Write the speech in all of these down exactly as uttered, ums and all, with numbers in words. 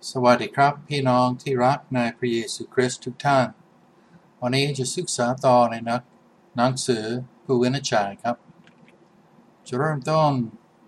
สวัสดีครับพี่น้องที่รักในพระเยซูคริสต์ทุกท่านวันนี้จะศึกษาต่อในนักหนังสือผู้วินิจฉัยครับจะเริ่มต้น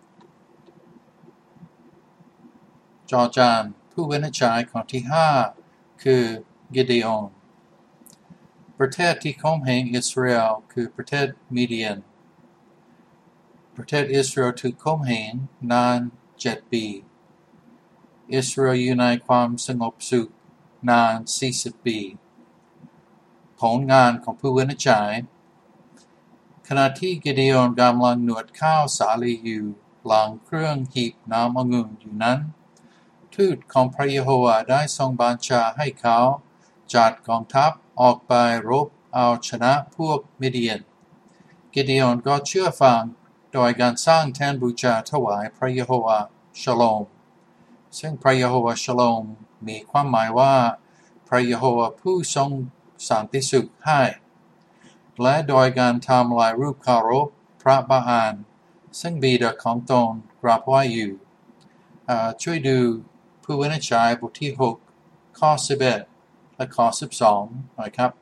จอจานผู้วินิจฉัยคนที่ห้าคือกิเดโอนประเทศที่ข่มเหงอิสราเอลคือประเทศมีเดียนประเทศอิสราเอลถูกข่มเหงนานเจ็ดปีอิสราเอลอยู่ในความสงบสุขนานสี่สิบปีผลงานของผู้วินิจฉัยขณะที่กิเดโอนกำลังนวดข้าวสาลีอยู่หลังเครื่องหีบน้ำองุ่นอยู่นั้นทูตของพระยะโฮวาห์ได้ทรงบัญชาให้เขาจัดกองทัพออกไปรบเอาชนะพวกมิเดียนกิเดโอนก็เชื่อฟังโดยการสร้างแท่นบูชาถวายพระยะโฮวาห์ชโลมซึ่งพระยะโฮวาห์ชโลมมีความหมายว่าพระยะโฮวาห์ผู้ทรงสันติสุขให้และโดยการทำลายรูปเคารพพระบาอาลซึ่งบิดาของตนกราบไหว้อยู่ช่วยดูผู้วินิจฉัยบทที่หกข้อสิบเอ็ดและข้อสิบสองหน่อยครับ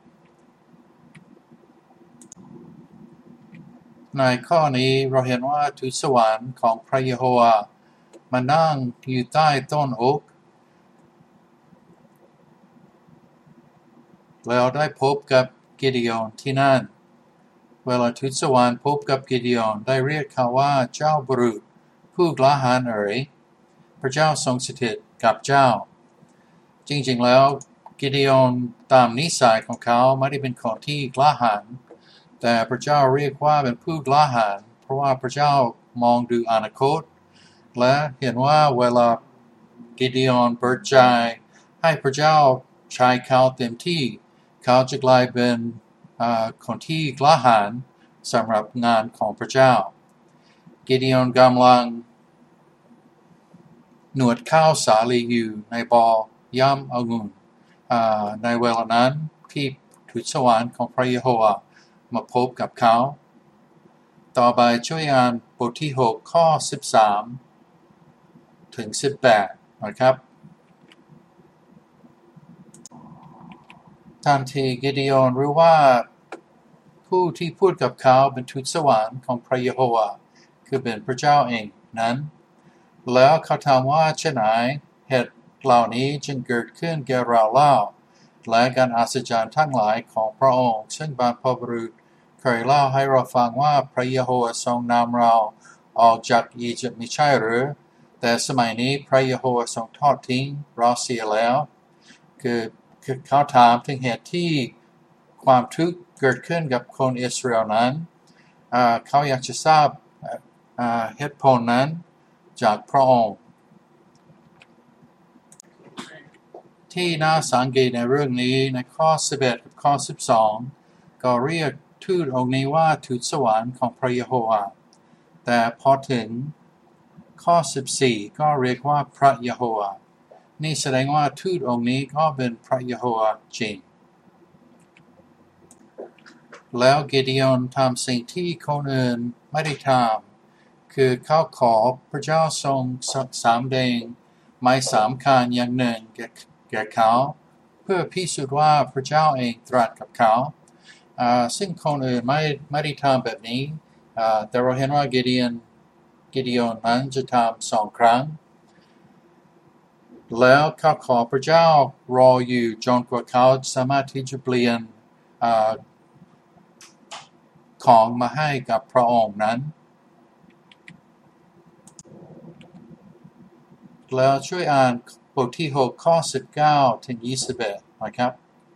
ในข้อนี้เราเห็นว่าทูตสวรรค์ของพระยะโฮวาห์มานั่งอยู่ใต้ต้นโอ๊กแล้วได้พบกับกิเดโอนที่นั่นเวลาทูตสวรรค์พบกับกิเดโอนได้เรียกเขาว่าเจ้าบุรุษผู้กล้าหาญเอ๋ยพระเจ้าทรงสถิตกับเจ้าจริงๆแล้วกิเดโอนตามนิสัยของเขาไม่ได้เป็นคนที่กล้าหาญแต่พระเจ้าเรียกว่าเป็นผู้กล้าหาญเพราะว่าพระเจ้ามองดูอนาคตและเห็นว่าเวลากิเดโอนเปิดใจให้พระเจ้าใช้เขาเต็มที่เขาจะกลายเป็นคนที่กล้าหาญสำหรับงานของพระเจ้ากิเดโอนกำลังนวดข้าวสาลีอยู่ในบ่อย่ำองุ่นในเวลานั้นที่ทูตสวรรค์ของพระยะโฮวาห์มาพบกับเขาต่อไปช่วยอ่านบทที่หกข้อสิบสามถึงสิบแปดนะครับทันทีกิเดโอนรู้ว่าผู้ที่พูดกับเขาเป็นทูตสวรรค์ของพระยะโฮวาห์คือเป็นพระเจ้าเองนั้นแล้วเขาถามว่าเช่นไหนเหตุเหล่านี้จึงเกิดขึ้นแก่เราเล่าและการอัศจรรย์ทั้งหลายของพระองค์ซึ่งบรรพบุรุษเคยเล่าให้เราฟังว่าพระยะโฮวาห์ทรงนำเราออกจากอียิปต์มิใช่หรือแต่สมัยนี้พระยะโฮวาห์ทรงทอดทิ้งเราเสียแล้วคือคือเขาถามถึงเหตุที่ความทุกข์เกิดขึ้นกับคนอิสราเอลนั้นเขาอยากจะทราบเหตุผลนั้นจากพระองค์ที่น่าสังเกตในเรื่องนี้ในข้อสิบเอ็ดกับข้อสิบสองก็เรียกทูตองค์นี้ว่าทูตสวรรค์ของพระยะโฮวาห์แต่พอถึงข้อสิบสี่ก็เรียกว่าพระยะโฮวาห์นี่แสดงว่าทูตองค์นี้ก็เป็นพระยะโฮวาห์จริงแล้วกิเดโอนทำสิ่งที่คนอื่นไม่ได้ทำคือเขาขอพระเจ้าทรงสำแดงหมายสำคัญอย่างหนึ่งแก่เขาเพื่อพิสูจน์ว่าพระเจ้าเองตรัสกับเขาซึ่งคนอื่นไม่ไม่ได้ทำแบบนี้แต่เราเห็นว่ากิเดโอนกิเดโอนนั้นจะทำสองครั้งแล้วเขาขอพระเจ้ารออยู่จนกว่าเขาสามารถที่จะเปลี่ยนของมาให้กับพระองค์นั้นแล้วช่วยอ่านบทที่หกข้อสิบเก้าถึงยี่สิบเอ็ดนะครับ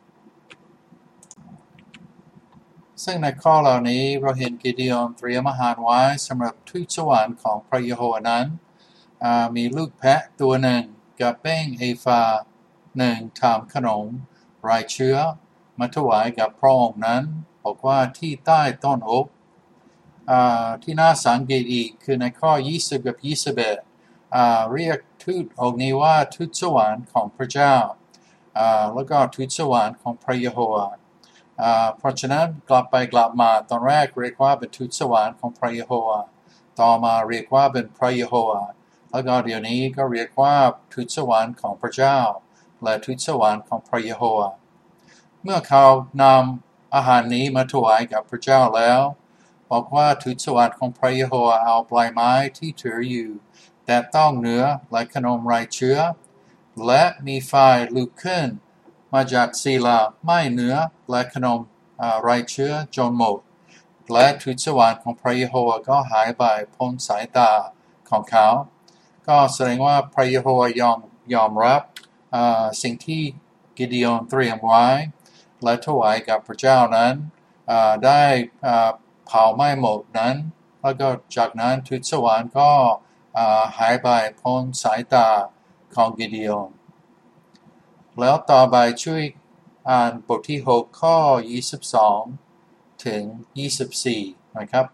ซึ่งในข้อเหล่านี้เราเห็นกิเดโอนเตรียมอาหารไว้สำหรับทูตสวรรค์ของพระยะโฮวาห์นั้นมีลูกแพะตัวหนึ่งกับแป้งเอฟาหนึ่งทำขนมไร้เชื้อมาถวายกับพระองค์นั้นบอกว่าที่ใต้ต้นโอ๊กที่น่าสังเกตอีกคือในข้อยี่สิบกับยี่สิบเอ็ดเรียกทูตองค์นี้ว่าทูตสวรรค์ของพระเจ้าแล้วก็ทูตสวรรค์ของพระยะโฮวาห์เพราะฉะนั้นกลับไปกลับมาตอนแรกเรียกว่าเป็นทูตสวรรค์ของพระยะโฮวาห์ต่อมาเรียกว่าเป็นพระยะโฮวาห์แล้วก็เดี๋ยวนี้ก็เรียกว่าทูตสวรรค์ของพระเจ้าและทูตสวรรค์ของพระเยโฮวาห์เมื่อเขานำอาหารนี้มาถวายกับพระเจ้าแล้วบอกว่าทูตสวรรค์ของพระเยโฮวาห์เอาปลายไม้ที่ถืออยู่แต่ต้องเนื้อและขนมไร้เชื้อและมีไฟลุกขึ้นมาจากศิลาไหม้เนื้อและขนมไร้เชื้อจนหมดและทูตสวรรค์ของพระเยโฮวาห์ก็หายไปพ้นสายตาของเขาก็แสดงว่าพระเยโฮวาห์ยอมยอมรับสิ่งที่กิดีโอนเตรียมไว้และถวายกับพระเจ้านั้นได้เผาไหม้หมดนั้นแล้วก็จากนั้นทูตสวรรค์ก็หายไปพ้นสายตาของกิดีโอนแล้วต่อไปช่วยอ่านบทที่หกข้อยี่สิบสองถึงยี่สิบสี่นะครับ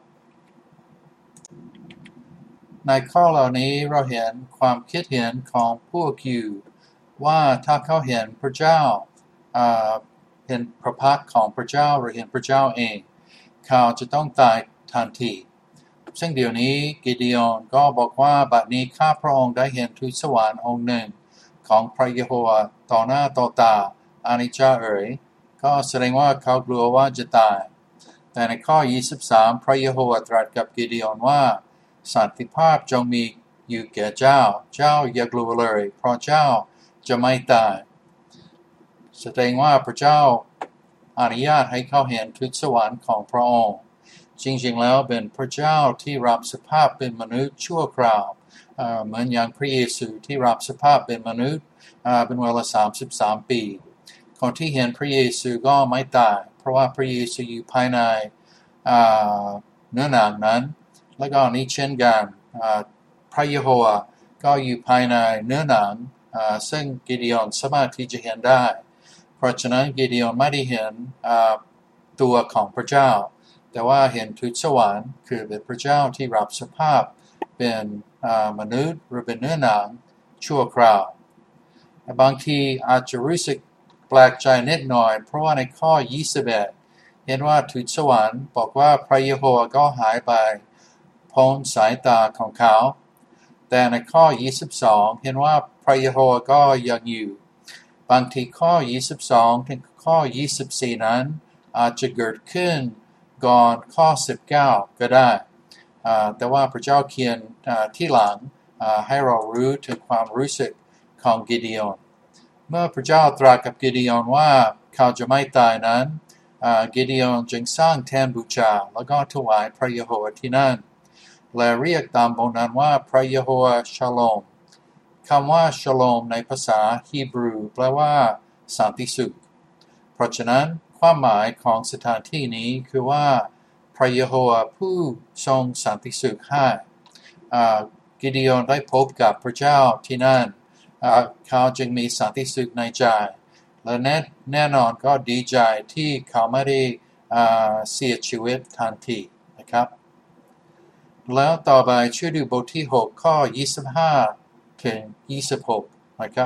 ในข้อเหล่านี้เราเห็นความคิดเห็นของพวกยิวว่าถ้าเขาเห็นพระเจ้าเห็นพระพักตร์ของพระเจ้าหรือเห็นพระเจ้าเองเขาจะต้องตายทันทีซึ่งเดี๋ยวนี้กิดีโอนก็บอกว่าบัดนี้ข้าพระองค์ได้เห็นทูตสวรรค์องค์หนึ่งของพระเยโฮวาห์ต่อหน้าต่อตาอานิจจาเอ๋ยก็แสดงว่าเขากลัวว่าจะตายแต่ในข้อยี่สิบสามพระเยโฮวาห์ตรัสกับกิดีโอนว่าสันติภาพจงมีอยู่แก่เจ้าเจ้าอย่ากลัวเลยเพราะเจ้าจะไม่ตายแสดงว่าพระเจ้าอนุญาตให้เขาเห็นทูตสวรรค์ของพระองค์จริงๆแล้วเป็นพระเจ้าที่รับสภาพเป็นมนุษย์ชั่วคราวเหมือนอย่างพระเยซูที่รับสภาพเป็นมนุษย์เป็นเวลาสามสิบสามปีคนที่เห็นพระเยซูก็ไม่ตายเพราะว่าพระเยซูอยู่ภายในเนื้อหนังนั้นและก็นี้เช่นกันพระเยโฮวาห์ก็อยู่ภายในเนื้อหนังซึ่งกิดีโอนสามารถที่จะเห็นได้เพราะฉะนั้นกิดีโอนไม่ได้เห็นตัวของพระเจ้าแต่ว่าเห็นทูตสวรรค์คือเป็นพระเจ้าที่รับสภาพเป็นมนุษย์หรือเป็นเนื้อหนังชั่วคราวบางทีอาจจะรู้สึกแปลกใจนิดหน่อยเพราะว่าในข้อยี่สิบเอ็ดเห็นว่าทูตสวรรค์บอกว่าพระเยโฮวาห์ก็หายไปพ้นสายตาของเขาแต่ในข้อยี่สิบสองเห็นว่าพระเยโฮวาห์ก็ยังอยู่บางทีข้อยี่สิบสองถึงข้อยี่สิบสี่นั้นอาจจะเกิดขึ้นก่อนข้อสิบเก้าก็ได้แต่ว่าพระเจ้าเขียนที่หลังให้เรารู้ถึงความรู้สึกของกิดีโอนเมื่อพระเจ้าตรัสกับกิดีโอนว่าเขาจะไม่ตายนั้นกิดีโอนจึงสร้างแท่นบูชาแล้วก็ถวายพระเยโฮวาห์ที่นั่นและเรียกตามบทนั้นว่าพระเยโฮวาห์ชาโลมคำว่าชาโลมในภาษาฮีบรูแปลว่าสันติสุขเพราะฉะนั้นความหมายของสถานที่นี้คือว่าพระเยโฮวาห์ผู้ทรงสันติสุขให้กิดีโอนได้พบกับพระเจ้าที่นั่นเขาจึงมีสันติสุขในใจและแน่แน่นอนก็ดีใจที่เขาไม่ได้เสียชีวิตทันทีนะครับแล้วต่อไปช่วยดูบทที่หกข้อยี่สิบห้าถึงยี่สิบหกนะครับ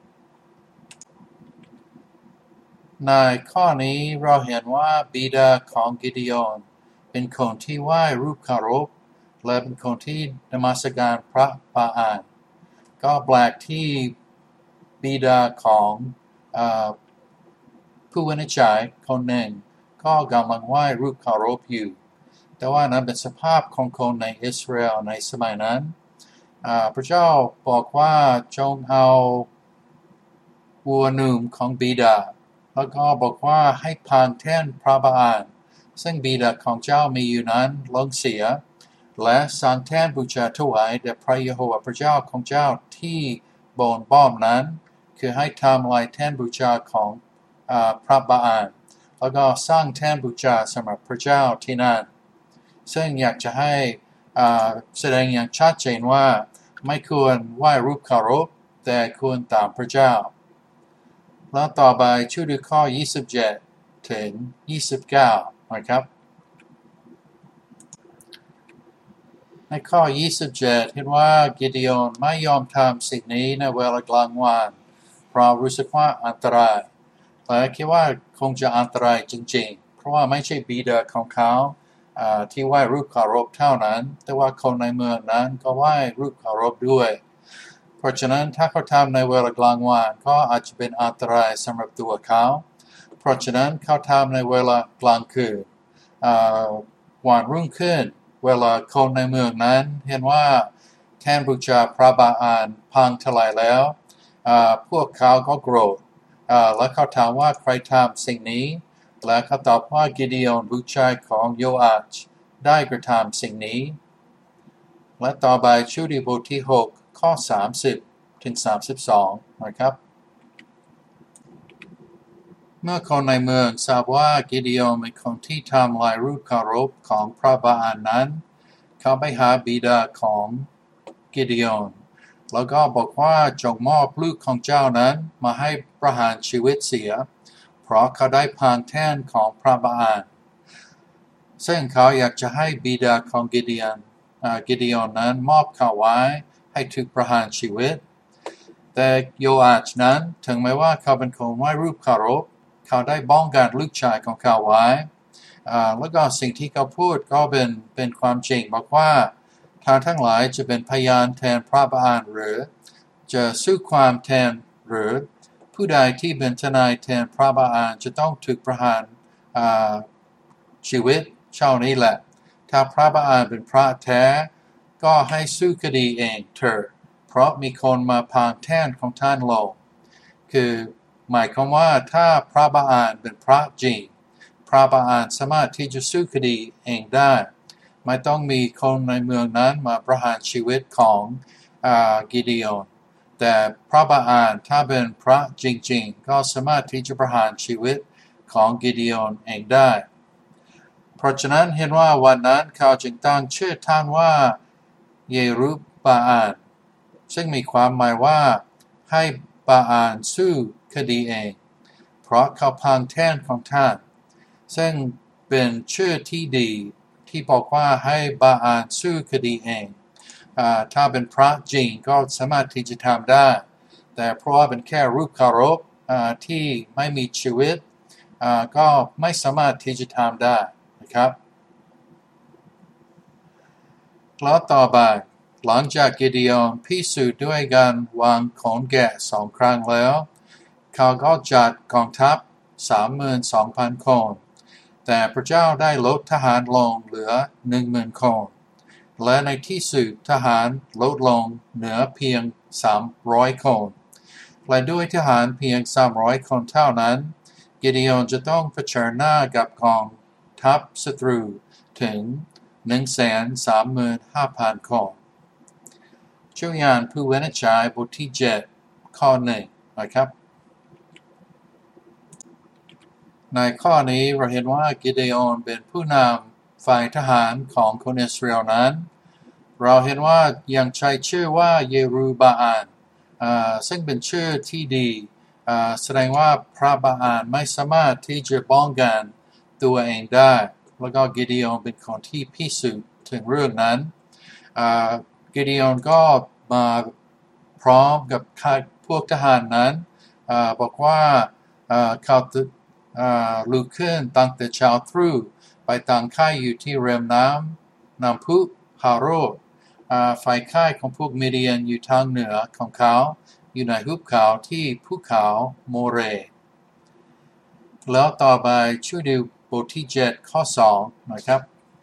ในข้อนี้เราเห็นว่าบิดาของกิดีโอนเป็นคนที่ไหว้รูปเคารพและเป็นคนที่นมัสการพระบาอาลก็แปลกที่บิดาของผู้วินิจฉัยคนหนึ่งก็กำลังไหว้รูปเคารพอยู่แต่ว่านั้นเป็นสภาพของคนในอิสราเอลในสมัยนั้นพระเจ้าบอกว่าจงเอาวัวหนุ่มของบิดาแล้วก็บอกว่าให้พังแท่นพระบาอาลซึ่งบิดาของเจ้ามีอยู่นั้นลงเสียและสร้างแท่นบูชาถวายแด่พระเยโฮวาห์พระเจ้าของเจ้าที่บนบ้อมนั้นคือให้ทำลายแท่นบูชาของพระบาอาลแล้วก็สร้างแท่นบูชาสำหรับพระเจ้าที่นั่นซึ่งอยากจะให้แสดงอย่างชัดเจนว่าไม่ควรไหว้รูปเคารพแต่ควรตามพระเจ้าแล้วต่อไปช่วยดูข้อยี่สิบเจ็ดถึงยี่สิบเก้านะครับในข้อยี่สิบเจ็ดเห็นว่ากิดีโอนไม่ยอมทำสิ่งนี้ในเวลากลางวันเพราะรู้สึกว่าอันตรายและคิดว่าคงจะอันตรายจริงๆเพราะว่าไม่ใช่บิดาของเขาที่ไหว้รูปเคารพเท่านั้นแต่ว่าคนในเมืองนั้นก็ไหว้รูปเคารพด้วยเพราะฉะนั้นถ้าเขาทำในเวลากลางวันก็อาจจะเป็นอันตรายสำหรับตัวเขาเพราะฉะนั้นเขาทำในเวลากลางคืนวันรุ่งขึ้นเวลาคนในเมืองนั้นเห็นว่าแท่นบูชาพระบาอาลพังทลายแล้วพวกเขาก็โกรธและเขาถามว่าใครทำสิ่งนี้และเขาตอบว่ากิดอนบุตรชายของโยอาชได้กระทำสิ่งนี้และต่อไปชูดีบทที่หกข้อสามสิบถึงสามสิบสองนะครับเมื่อคนในเมืองทราบว่ากิดอนเป็นคนที่ทำลายรูปเคารพของพระบาอาลนั้นเขาไปหาบิดาของกิดอนแล้วก็บอกว่าจงมอบลูกของเจ้านั้นมาให้ประหารชีวิตเสียเพราะเขาได้พังแท่นของพระบาอาลซึ่งเขาอยากจะให้บิดาของกิดอนกิดอนนั้นมอบเขาไว้ให้ถูกประหารชีวิตแต่โยอาชนั้นถึงแม้ว่าเขาเป็นคนไหว้รูปเคารพเขาได้ป้องกันลูกชายของเขาไว้แล้วก็สิ่งที่เขาพูดก็เป็นเป็นความจริงบอกว่าท่านทั้งหลายจะเป็นพยานแทนพระบาอาลหรือจะสู้ความแทนหรือผู้ใดที่เป็นทนายแทนพระบาอาลจะต้องถูกประหารชีวิตเช่านี้แหละถ้าพระบาอาลเป็นพระแท้ก็ให้สู้คดีเองเถิดเพราะมีคนมาพังแท่นของท่านลงคือหมายความว่าถ้าพระบาอาลเป็นพระจริงพระบาอาลสามารถที่จะสู้คดีเองได้ไม่ต้องมีคนในเมืองนั้นมาประหารชีวิตของกิดอนแต่พระบาอาลถ้าเป็นพระจริงๆก็สามารถที่จะประหารชีวิตของกิดอนเองได้เพราะฉะนั้นเห็นว่าวันนั้นเขาจึงตั้งชื่อท่านว่าเยรูบาอาลซึ่งมีความหมายว่าให้บาอาลสู้คดีเองเพราะเขาพังแท่นของท่านซึ่งเป็นชื่อที่ดีที่บอกว่าให้บาอาลสู้คดีเองถ้าเป็นพระจริงก็สามารถที่จะทำได้แต่เพราะว่าเป็นแค่รูปเคารพที่ไม่มีชีวิตก็ไม่สามารถที่จะทำได้นะครับแล้วต่อไปหลังจากกิดอนพิสูจน์ด้วยการวางขนแกะสองครั้งแล้วเขาก็จัดกองทัพ สามหมื่นสองพัน คนแต่พระเจ้าได้ลดทหารลงเหลือ หนึ่งหมื่น คนและในที่สุดทหารลดลงเหลือเพียงสามร้อยคนและด้วยทหารเพียงสามร้อยคนเท่านั้นกิดอนจะต้องเผชิญหน้ากับกองทัพศัตรูถึง หนึ่งแสนสามหมื่นห้าพัน คนชูยานผู้วินิจฉัยบทที่เจ็ดข้อหนึ่งนะครับในข้อนี้เราเห็นว่ากิดอนเป็นผู้นำฝ่ายทหารของคนอิสราเอลนั้นเราเห็นว่ายังใช้ชื่อว่าเยรูบาอาลซึ่งเป็นชื่อที่ดีแสดงว่าพระบาอาลไม่สามารถที่จะป้องกันตัวเองได้แล้วก็กิดอนเป็นคนที่พิสูจน์ถึงเรื่องนั้นกิดอนก็มาพร้อมกับพวกทหารนั้นบอกว่าเขาลุกขึ้นตั้งแต่เช้าตรู่ไปตั้งค่ายอยู่ที่ริมน้ำน้ำพุฮาโรดฝ่ายค่ายของพวกมีเดียนอยู่ทางเหนือของเขาอยู่ในหุบเขาที่ภูเขาโมเรแล้วต่อไปช่วยดูบทที่เจ็ดข้อสองนะครับ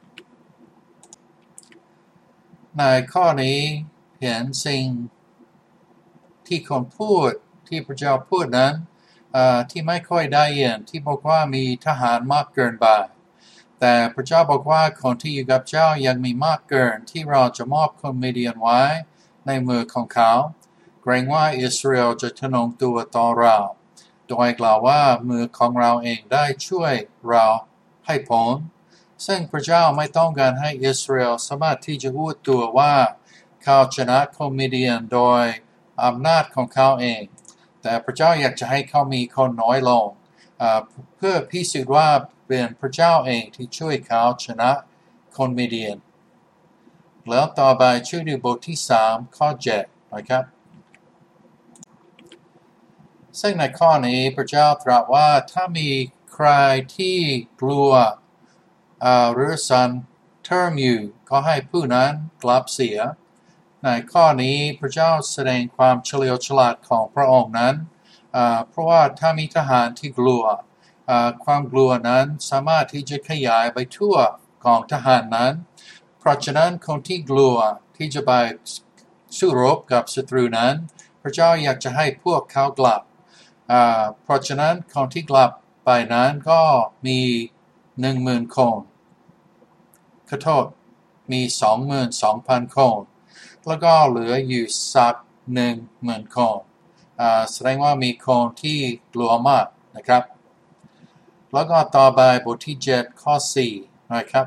ในข้อนี้เห็นสิ่งที่คนพูดที่พระเจ้าพูดนั้นที่ไม่ค่อยได้ยินที่บอกว่ามีทหารมากเกินไปแต่พระเจ้าบอกว่าคนที่อยู่กับเจ้ายังมีมากเกินที่เราจะมอบคนมีเดียนไว้ในมือของเขาเกรงว่าอิสราเอลจะทะนงตัวต่อเราโดยกล่าวว่ามือของเราเองได้ช่วยเราให้พ้นซึ่งพระเจ้าไม่ต้องการให้อิสราเอลสามารถที่จะพูดตัวว่าเขาชนะคนมีเดียนโดยอำนาจของเขาเองแต่พระเจ้าอยากจะให้เขามีคนน้อยลงเพื่อพิสูจน์ว่าเป็นพระเจ้าเองที่ช่วยเขาชนะคนมีเดียนแล้วต่อไปช่วยดูบทที่สามข้อเจ็ดนะครับซึ่งในข้อนี้พระเจ้าตรัสว่าถ้ามีใครที่กลัวหรือสันเทอร์มิวก็ให้ผู้นั้นกลับเสียในข้อนี้พระเจ้าแสดงความเฉลียวฉลาดของพระองค์นั้นเพราะว่าถ้ามีทหารที่กลัวความกลัวนั้นสามารถที่จะขยายไปทั่วกองทหารนั้นเพราะฉะนั้นคนที่กลัวที่จะไปสู้รบกับศัตรูนั้นพระเจ้าอยากจะให้พวกเขากลับเพราะฉะนั้นคนที่กลับไปนั้นก็มีหนึ่งหมื่นคนขอโทษมีสองหมื่นสองพันคนแล้วก็เหลืออยู่สักหนึ่งหมื่นคนแสดงว่ามีคนที่กลัวมากนะครับแล้วก็ต่อไปบทที่เจ็ดข้อสี่นะครับ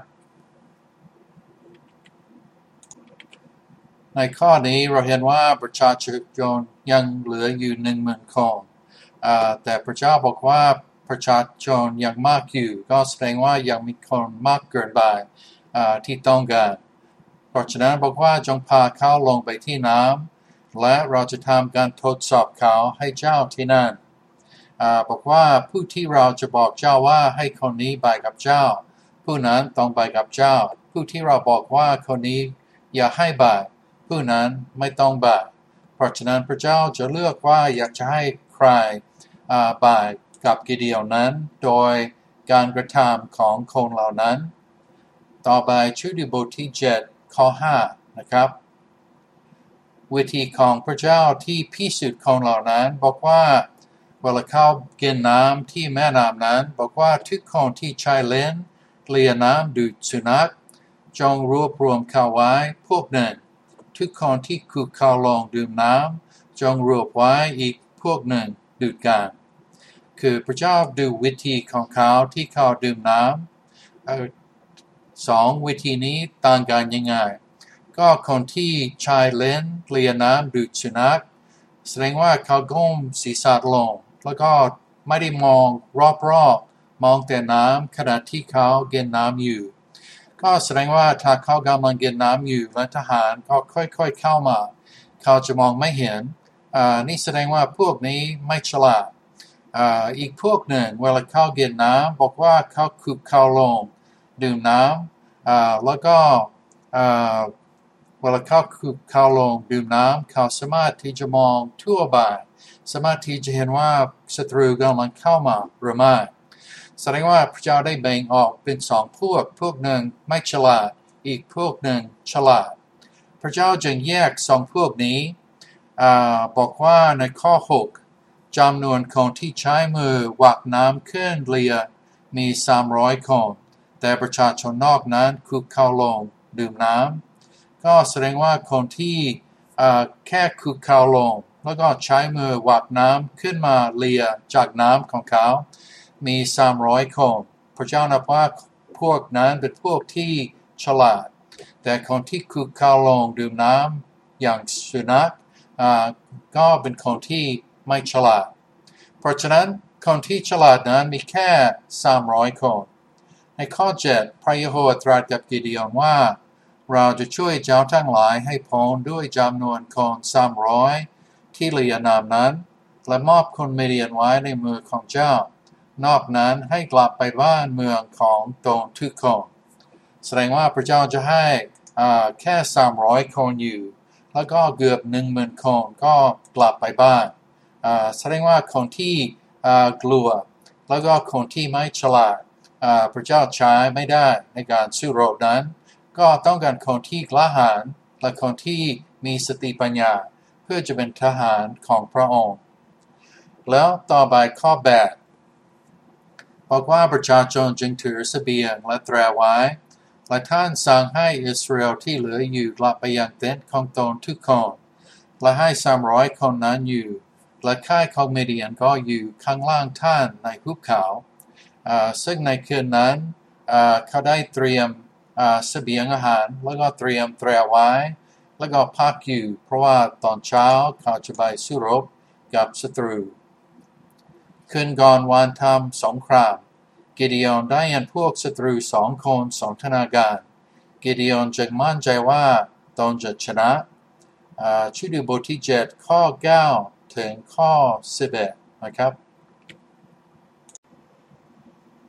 ในข้อนี้เราเห็นว่าประชาชนยังเหลืออยู่หนึ่งหมื่นคนแต่พระเจ้าบอกว่าประชาชนยังมากอยู่ก็แสดงว่ายังมีคนมากเกินไปที่ต้องการเพราะฉะนั้นบอกว่าจงพาเขาลงไปที่น้ำและเราจะทำการทดสอบเขาให้เจ้าที่นั่นบอกว่าผู้ที่เราจะบอกเจ้าว่าให้คนนี้ไปกับเจ้าผู้นั้นต้องไปกับเจ้าผู้ที่เราบอกว่าคนนี้อย่าให้ไปผู้นั้นไม่ต้องไปเพราะฉะนั้นพระเจ้าจะเลือกว่าอยากจะให้ใครไปกับกิเดียนนั้นโดยการกระทำของคนเหล่านั้นต่อไปชุดบทที่เจ็ดข้อห้านะครับวิธีของพระเจ้าที่พิสูจน์คนเหล่านั้นบอกว่าเวลาเขากินน้ำที่แม่น้ำนั้นบอกว่าทุกคนที่ใช้เลนเลียน้ำดูดสุนัขจงรวบรวมเขาไว้พวกหนึ่งทุกคนที่คุกเข่าลงดื่มน้ำจงรวบไว้อีกพวกหนึ่งดูดกันคือพระเจ้าดูวิธีของเขาที่เขาดื่มน้ำสองวิธีนี้ต่างกันยังไงก็คนที่ใช้เลนเลียน้ำดูดสุนัขแสดงว่าเขาก้มศีรษะลงแล้วก็ไม่ได้มองรอบๆมองแต่น้ำขณะที่เขากินน้ำอยู่ก็แสดงว่าถ้าเขากำลังกินน้ำอยู่และทหารก็ค่อยๆเข้ามาเขาจะมองไม่เห็นอ่านี่แสดงว่าพวกนี้ไม่ฉลาดอ่าอีกพวกหนึ่งเวลาเขากินน้ำบอกว่าเขาคุกเข่าลงดื่มน้ำอ่าแล้วก็อ่าเวลาเขาคุกเข่าลงดื่มน้ำเขาสามารถที่จะมองทั่วไปสามารถที่จะเห็นว่าศัตรูกำลังเข้ามาหรือไม่แสดงว่าพระเจ้าได้แบ่งออกเป็นสองพวกพวกหนึ่งไม่ฉลาดอีกพวกหนึ่งฉลาดพระเจ้าจึงแยกสองพวกนี้บอกว่าในข้อหกจำนวนคนที่ใช้มือวักน้ำขึ้นเรือมีสามร้อยคนแต่ประชาชนนอกนั้นคุกเข่าลงดื่มน้ำก็แสดงว่าคนที่แค่คุกเข่าลงแล้วก็ใช้มือวักน้ำขึ้นมาเลียจากน้ำของเขามีสามร้อยคนพระเจ้านับว่าพวกนั้นเป็นพวกที่ฉลาดแต่คนที่คุกเข่าลงดื่มน้ำอย่างสุนัขก็เป็นคนที่ไม่ฉลาดเพราะฉะนั้นคนที่ฉลาดนั้นมีแค่สามร้อยคนในข้อเจ็ดพระยะโฮวาห์ตรัสกับกิเดียนว่าเราจะช่วยเจ้าทั้งหลายให้พ้นด้วยจำนวนคนสามร้อยที่เลียน้ำนั้นและมอบคนมิเดียนไว้ในมือของเจ้านอกนั้นให้กลับไปบ้านเมืองของตนทุกคนแสดงว่าพระเจ้าจะให้แค่สามร้อยคนอยู่แล้วก็เกือบหนึ่งหมื่นคนก็กลับไปบ้านแสดงว่าคนที่กลัวแล้วก็คนที่ไม่ฉลาดพระเจ้าใช้ไม่ได้ในการสู้รบนั้นก็ต้องการคนที่กล้าหาญและคนที่มีสติปัญญาเพื่อจะเป็นทหารของพระองค์แล้วต่อไปข้อแปดบอกว่าประชาชนจึงถือเสบียงและแตรไว้และท่านสั่งให้อิสราเอลที่เหลืออยู่กลับไปยังเต็นท์ของตนทุกคนและให้สามร้อยคนนั้นอยู่และค่ายของเมเดียนก็อยู่ข้างล่างท่านในหุบเขาซึ่งในคืนนั้นเขาได้เตรียมเสบียงอาหารแล้วก็เตรียมแตรไว้แล้วก็พักอยู่เพราะว่าตอนเช้าเขาจะไปสู้รบกับศัตรูคืนก่อนวันทำสงครามกิเดียนได้ยันพวกศัตรูสองคนสองธนาการกิเดียนจึงมั่นใจว่าตนจะชนะชื่อดูบทที่เจ็ดข้อเก้าถึงข้อสิบเอ็ดนะครับ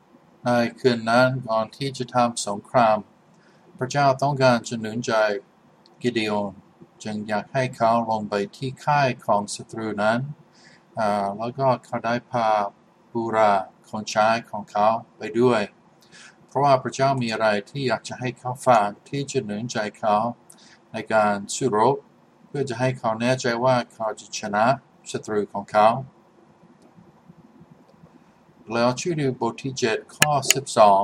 ในคืนนั้นก่อนที่จะทำสงครามพระเจ้าต้องการจะหนุนใจกิเดโอนจึงอยากให้เขาลงไปที่ค่ายของศัตรูนั้นแล้วก็เขาได้พาบูราคนใช้ของเขาไปด้วยเพราะว่าพระเจ้ามีอะไรที่อยากจะให้เขาฟังที่จะหนุนใจเขาในการสู้รบเพื่อจะให้เขาแน่ใจว่าเขาจะชนะศัตรูของเขาแล้วช่วยดูบทที่เจ็ดข้อสิบสอง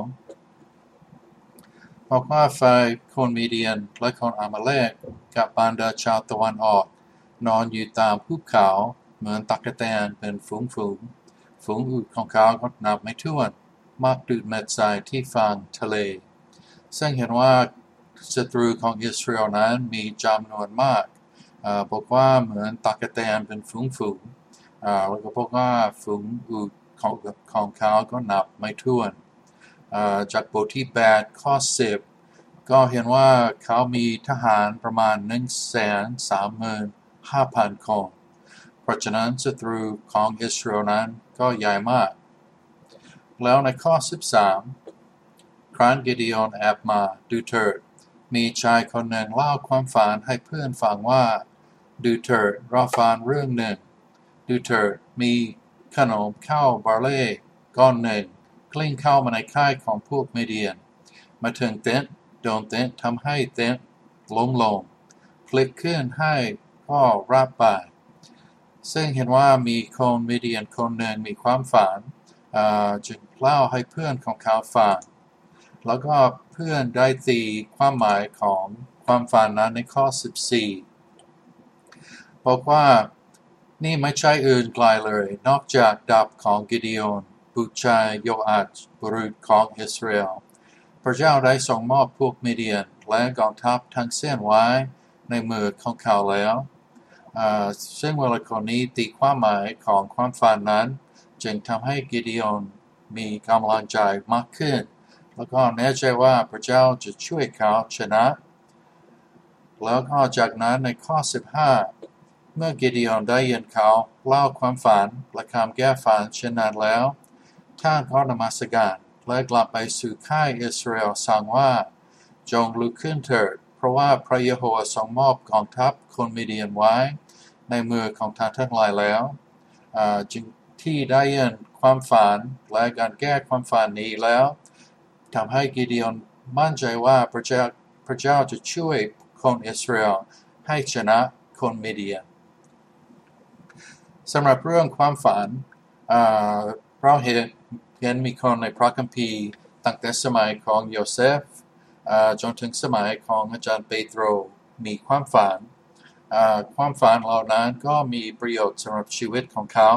บอกว่าฝ่ายคนมีเดียนและคนอามาเลกกับบรรดาชาวตะวันออกนอนอยู่ตามภูเขาเหมือนตั๊กแตนเป็นฝูงฝูงฝูงอูฐของเขาก็นับไม่ถ้วนมากดูดเม็ดทรายที่ฝั่งทะเลซึ่งเห็นว่าศัตรูของอิสราเอลนั้นมีจำนวนมากบอกว่าเหมือนตั๊กแตนเป็นฝูงฝูงแล้วก็บอกว่าฝูงอูฐของของเขาก็นับไม่ถ้วนจากบทที่แปดข้อสิบก็เห็นว่าเขามีทหารประมาณ หนึ่งแสนสามหมื่นห้าพัน คนเพราะฉะนั้นศัตรูของอิสราเอลนั้นก็ใหญ่มากแล้วในข้อสิบสามครั้นกิดะโอนแอบมาดูเถิดมีชายคนหนึ่งเล่าความฝันให้เพื่อนฟังว่าดูเถิดเราฝันเรื่องหนึ่งดูเถิดมีขนมข้าวบาร์เล่ก้อนหนึ่งกลิ้งเข้ามาในค่ายของพวกเมเดียนมาถึงเต็นท์โดนเต็นท์ทำให้เต็นท์ล้มลงพลิกขึ้นให้ก็ราบไปซึ่งเห็นว่ามีคนเมเดียนคนหนึ่งมีความฝันจึงเล่าให้เพื่อนของเขาฟังแล้วก็เพื่อนได้ตีความหมายของความฝันนั้นในข้อสิบสี่บอกว่านี่ไม่ใช่อื่นไกลเลยนอกจากดาบของกิดะโอนบุตรชายโยอาชบุรุษของอิสราเอลพระเจ้าได้ทรงมอบพวกมีเดียนและกองทัพทั้งเส้นไว้ในมือของเขาแล้วซึ่งเวลาคนนี้ตีความหมายของความฝันนั้นจึงทำให้กิดะโอนมีกำลังใจมากขึ้นแล้วก็แน่ใจว่าพระเจ้าจะช่วยเขาชนะแล้วก็จากนั้นในข้อสิบห้าเมื่อกิดะโอนได้ยินเขาเล่าความฝันและคำแก้ฝันเช่นนั้นแล้วท่านก็นมัสการและกลับไปสู่ค่ายอิสราเอลสั่งว่าจงลุกขึ้นเถิดเพราะว่าพระเยโฮวาทรงมอบกองทัพคนมีเดียนไว้ในมือของท่านทั้งหลายแล้วจึงที่ได้ยินความฝันและการแก้ความฝันนี้แล้วทำให้กิดะโอนมั่นใจว่าพระเจ้าพระเจ้าจะช่วยคนอิสราเอลให้ชนะคนมีเดียนสำหรับเรื่องความฝันเราเห็นเห็นมีคนในพระคัมภีร์ตั้งแต่สมัยของโยเซฟจนถึงสมัยของอาจารย์เปโตรมีความฝันความฝันเหล่านั้นก็มีประโยชน์สำหรับชีวิตของเขา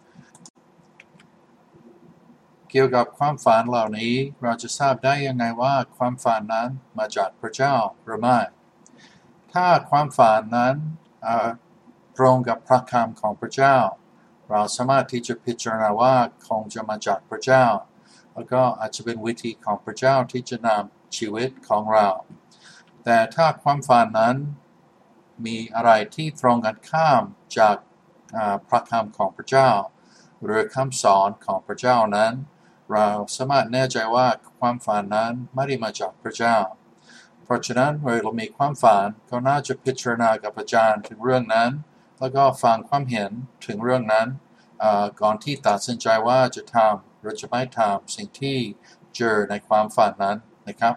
เกี่ยวกับความฝันเหล่านี้เราจะทราบได้ยังไงว่าความฝันนั้นมาจากพระเจ้าหรือไม่ถ้าความฝันนั้นตรงกับพระคำของพระเจ้าเราสามารถที่จะพิจารณาว่าคงจะมาจากพระเจ้าแล้วก็อาจจะเป็นวิธีของพระเจ้าที่จะนำชีวิตของเราแต่ถ้าความฝันนั้นมีอะไรที่ตรงกันข้ามจากพระคำของพระเจ้าหรือคำสอนของพระเจ้านั้นเราสามารถแน่ใจว่าความฝันนั้นไม่ได้มาจากพระเจ้าเพราะฉะนั้นเวลามีความฝันก็น่าจะพิจารณากับอาจารย์ถึงเรื่องนั้นแล้วก็ฟังความเห็นถึงเรื่องนั้นก่อนที่ตัดสินใจว่าจะทำหรือจะไม่ทำสิ่งที่เจอในความฝันนั้นนะครับ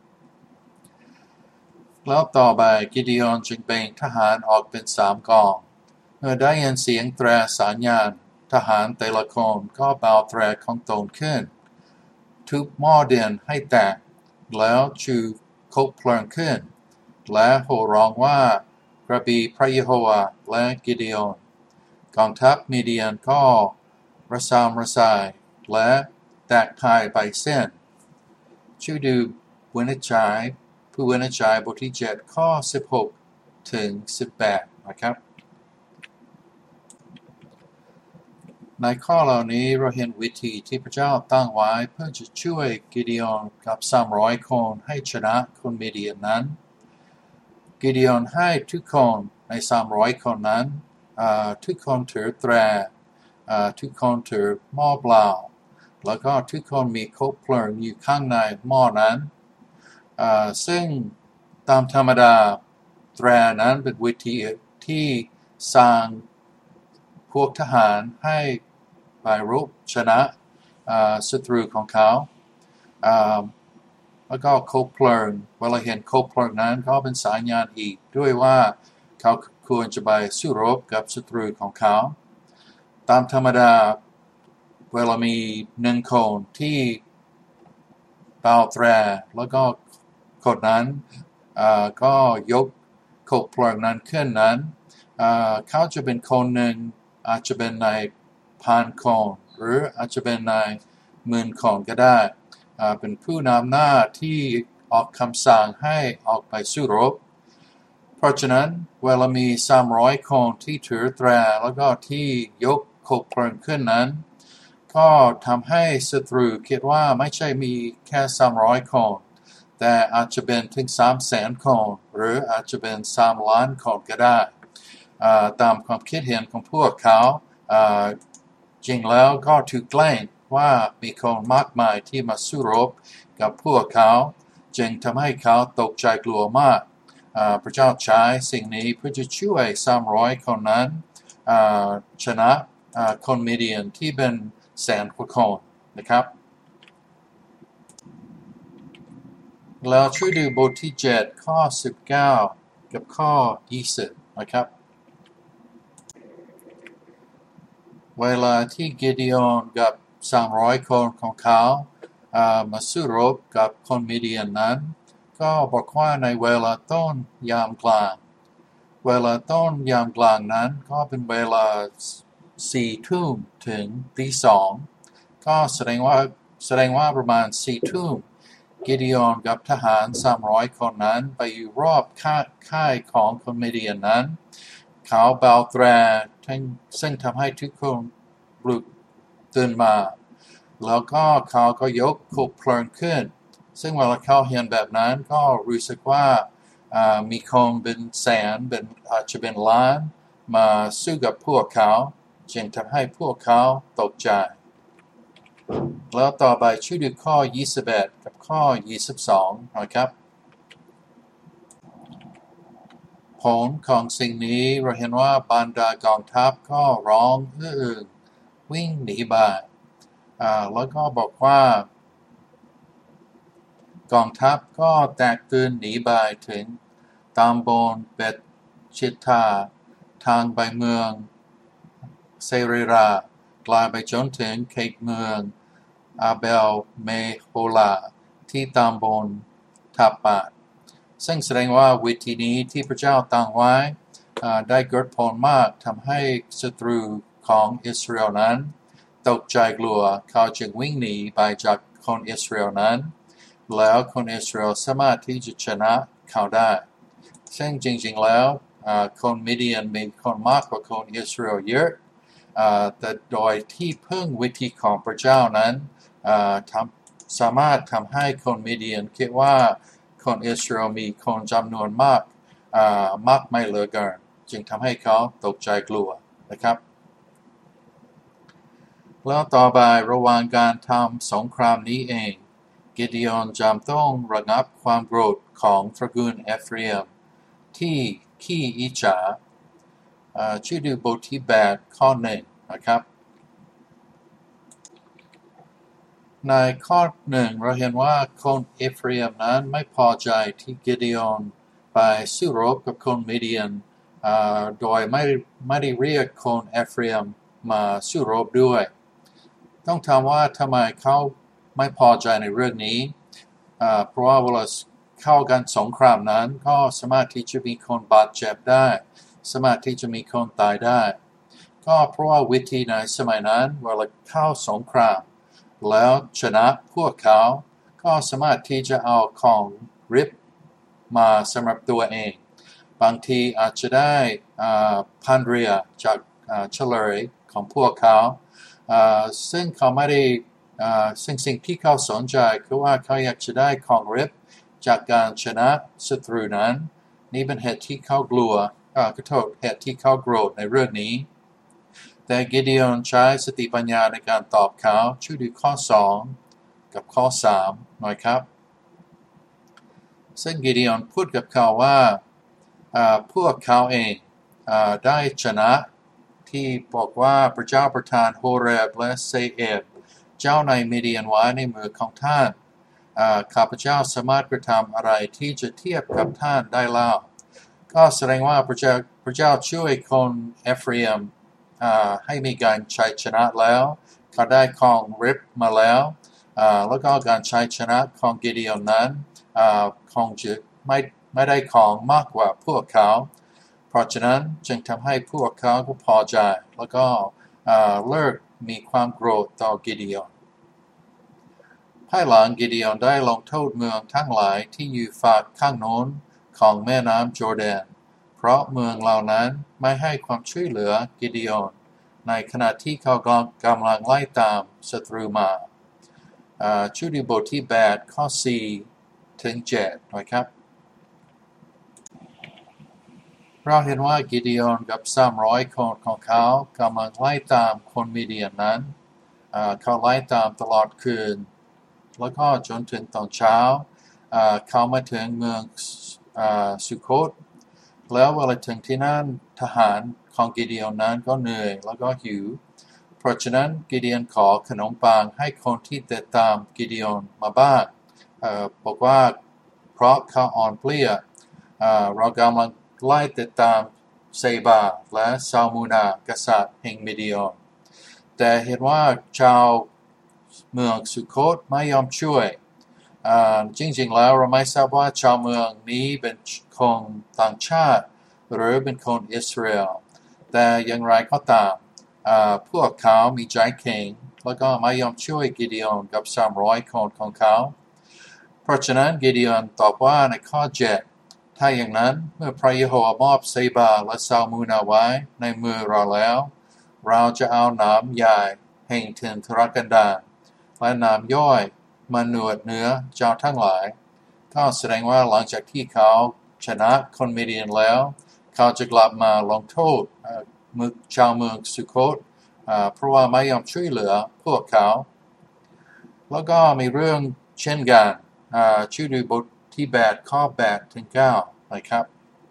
แล้วต่อไปกิดะโอนจึงแบ่งทหารออกเป็นสามกองเมื่อได้ยินเสียงแตรสาญญาณทหารแต่ละคนก็เบาแตรของตนขึ้นทุบหม้อดินให้แตกแล้วชูคบเพลิงขึ้นและโห่ร้องว่ากระบี่พระเยโฮวาและกิดะโอนกองทัพมีเดียนก็ระสำระสายและแตกพ่ายไปสิ้นช่วยดูวินิจฉัยผู้วินิจฉัยบทที่เจ็ดข้อสิบหกถึงสิบแปดนะครับในข้อเหล่านี้เราเห็นวิธีที่พระเจ้าตั้งไว้เพื่อจะช่วยกิดะโอนกับสามร้อยคนให้ชนะคนมีเดียนนั้นกิดะโอนให้ทุกคนในสามร้อยคนนั้นทุกคนถือแตรทุกคนถือหม้อเปล่าแล้วก็ทุกคนมีคบเพลิงอยู่ข้างในหม้อนั้นซึ่งตามธรรมดาแตรนั้นเป็นวิธีที่สร้างพวกทหารให้ไปรบชนะศัตรูของเขาแล้วก็คบเพลิงเวลาเห็นคบเพลิงนั้นก็เป็นสัญญาณอีกด้วยว่าเขาควรจะไปสู้รบกับศัตรูของเขาตามธรรมดาเวลามีหนึ่งคนที่เป่าแตรแล้วก็คนนั้นก็ยกคบเพลิงนั้นขึ้นนั้นเขาจะเป็นคนหนึ่งอาจจะเป็นในพันคนหรืออาจจะเป็นในหมื่นคนก็ได้เป็นผู้นำหน้าที่ออกคำสั่งให้ออกไปสู้รบเพราะฉะนั้นเวลามีสามร้อยคนที่ถือแตรแล้วก็ที่ยกคบเพลิงขึ้นนั้นก็ทำให้ศัตรูคิดว่าไม่ใช่มีแค่สามร้อยคนแต่อาจจะเป็นถึงสามแสนคนหรืออาจจะเป็นสามล้านคนก็ได้ตามความคิดเห็นของพวกเขาจริงแล้วก็ถูกแกล้งว่ามีคนมากมายที่มาสู้รบกับพวกเขาจึงทำให้เขาตกใจกลัวมากพระเจ้าใช้สิ่งนี้เพื่อจะช่วยสามร้อยคนนั้นชนะคนมีเดียนที่เป็นแสนกว่าคนนะครับแล้วช่วยดูบทที่เจ็ดข้อสิบเก้ากับข้อยี่สิบนะครับเวลาที่เกดิโอนกับสามร้อยคนของเขามาสู้รบกับคนมีเดียนนั้นก็บอกว่าในเวลาต้นยามกลางเวลาต้นยามกลางนั้นก็เป็นเวลาสี่ทุ่มถึงตีสองก็แสดงว่าแสดงว่าประมาณสี่ทุ่มเกดิโอนกับทหารสามร้อยคนนั้นไปอยู่รอบค่ายของคนมีเดียนนั้นเขาเป่าแตรซึ่งทำให้ทุกคนปลุกตื่นมาแล้วก็เขาก็ยกคบเพลิงขึ้นซึ่งเวลาเขาเห็นแบบนั้นก็รู้สึกว่ามีคนเป็นแสนเป็นอาจจะเป็นล้านมาสู้กับพวกเขาจึงทำให้พวกเขาตกใจแล้วต่อไปช่วยดูข้อยี่สิบเอ็ดกับข้อยี่สิบสองนะครับผลของสิ่งนี้เราเห็นว่าบรรดากองทัพก็ร้องอื้อวิ่งหนีไปแล้วก็บอกว่ากองทัพก็แตกตื่นหนีไปถึงตำบลเบตชิตาทางไปเมืองเซเรรากลายไปจนถึงเขตเมืองอาเบลเมโฮลาที่ตำบลทาปาดซึ่งแสดงว่าวิธีนี้ที่พระเจ้าตั้งไว้ได้เกิดผลมากทำให้ศัตรูของอิสราเอลนั้นตกใจกลัวเขาจึงวิ่งหนีไปจากคนอิสราเอลนั้นแล้วคนอิสราเอลสามารถที่จะชนะเขาได้ซึ่งจริงๆแล้วคนมิเดียนมีคนมากกว่าคนอิสราเอลเยอะแต่โดยที่พึ่งวิธีของพระเจ้านั้นทำสามารถทำให้คนมิเดียนคิดว่าคนอิสราเอลมีคนจำนวนมากมากไม่เหลือเกินจึงทำให้เขาตกใจกลัวนะครับแล้วต่อไประหว่างการทำสงครามนี้เองเกดิโอนจำต้องระงับความโกรธของตระกูลเอฟราอิมที่ขี้อิจฉาชื่อดูบทที่แปดข้อหนึ่งนะครับในข้อหนึ่งเราเห็นว่าคนเอฟราอิมนั้นไม่พอใจที่เกดิโอนไปสู้รบกับคนมีเดียนโดยไม่ไม่ได้เรียกคนเอฟราอิมมาสู้รบด้วยต้องถามว่าทำไมเขาไม่พอใจในเรื่องนี้เพราะว่าเวลาเข้ากันสงครามนั้นก็สามารถที่จะมีคนบาดเจ็บได้สามารถที่จะมีคนตายได้ก็เพราะว่าวิธีในสมัยนั้นเวลาเข้าสงครามแล้วชนะพวกเขาก็สามารถที่จะเอาของริบมาสำหรับตัวเองบางทีอาจจะได้พันเรียจากเฉลยของพวกเขาซึ่งเขาไม่ได้ซึ่งสิ่งที่เขาสนใจคือว่าเขาอยากจะได้ของริบจากการชนะศัตรูนั้นนี่เป็นเหตุที่เขากลัวขอโทษเหตุที่เขาโกรธในเรื่องนี้แต่กิเดียนใช้สติปัญญาในการตอบเขาช่วยดูข้อสองกับข้อสามหน่อยครับซึ่งกิเดียนพูดกับเขาว่าพวกเขาเองได้ชนะที่บอกว่าพระเจ้าประทานโฮเรบและเซเอบเจ้าในมีเดียนไว้ในมือของท่านข้าพเจ้าสามารถกระทำอะไรที่จะเทียบกับท่านได้แล้วก็แสดงว่าพระเจ้าพระเจ้าช่วยคนเอฟราอิมให้มีการชัยชนะแล้วเขาได้ครองริบมาแล้วแล้วก็การชัยชนะของกิเดียนนั้นคงจะไม่ไม่ได้ของมากกว่าพวกเขาเพราะฉะนั้นจึงทำให้พวกเขาก็พอใจแล้วก็เลิกมีความโกรธต่อกิเดียนภายหลังกิเดียนได้ลงโทษเมืองทั้งหลายที่อยู่ฝั่งข้างโน้นของแม่น้ำจอร์แดนเพราะเมืองเหล่านั้นไม่ให้ความช่วยเหลือกิเดียนในขณะที่เขากำลังไล่ตามศัตรูมาช่วยดูบทที่แปดข้อสี่ถึงเจ็ดนะครับเราเห็นว่ากิเดียนกับสามร้อยคนของเขากำลังไล่ตามคนมีเดียนนั้นเขาไล่ตามตลอดคืนแล้วก็จนถึงตอนเช้าเขามาถึงเมืองสุโคตแล้วเวลาถึงที่นั่นทหารของกิเดียนนั้นก็เหนื่อยแล้วก็หิวเพราะฉะนั้นกิเดียนขอขนมปังให้คนที่ติดตามกิเดียนมาบ้างบอกว่าเพราะเขาอ่อนเปลี้ยเรากำลังไล่ติดตามเซบาและซามูนากษัตริย์แห่งมิดิออนแต่เห็นว่าชาวเมืองสุโคตไม่ยอมช่วยจริงๆแล้วเราไม่ทราบว่าชาวเมืองนี้เป็นคนต่างชาติหรือเป็นคนอิสราเอลแต่อย่างไรก็ตามพวกเขามีใจแข็งแล้วก็ไม่ยอมช่วยกิเดียนกับสามร้อยคนของเขาเพราะฉะนั้นกิเดียนตอบว่าในข้อเจ็ดถ้าอย่างนั้นเมื่อพระเยโฮวามอบเซบาและซามูนาไว้ในมือเราแล้วเราจะเอาน้ำใหญ่แห่งถิ่นทุรกันดารและน้ำย่อยมาหนวดเนื้อเจ้าทั้งหลายก็แสดงว่าหลังจากที่เขาชนะคนมีเดียนแล้วเขาจะกลับมาลงโทษชาวเมืองสุโคตเพราะว่าไม่ยอมช่วยเหลือพวกเขาแล้วก็มีเรื่องเช่นกันชื่อดูบทที่แปดข้อแปดถึงเก้านะครับ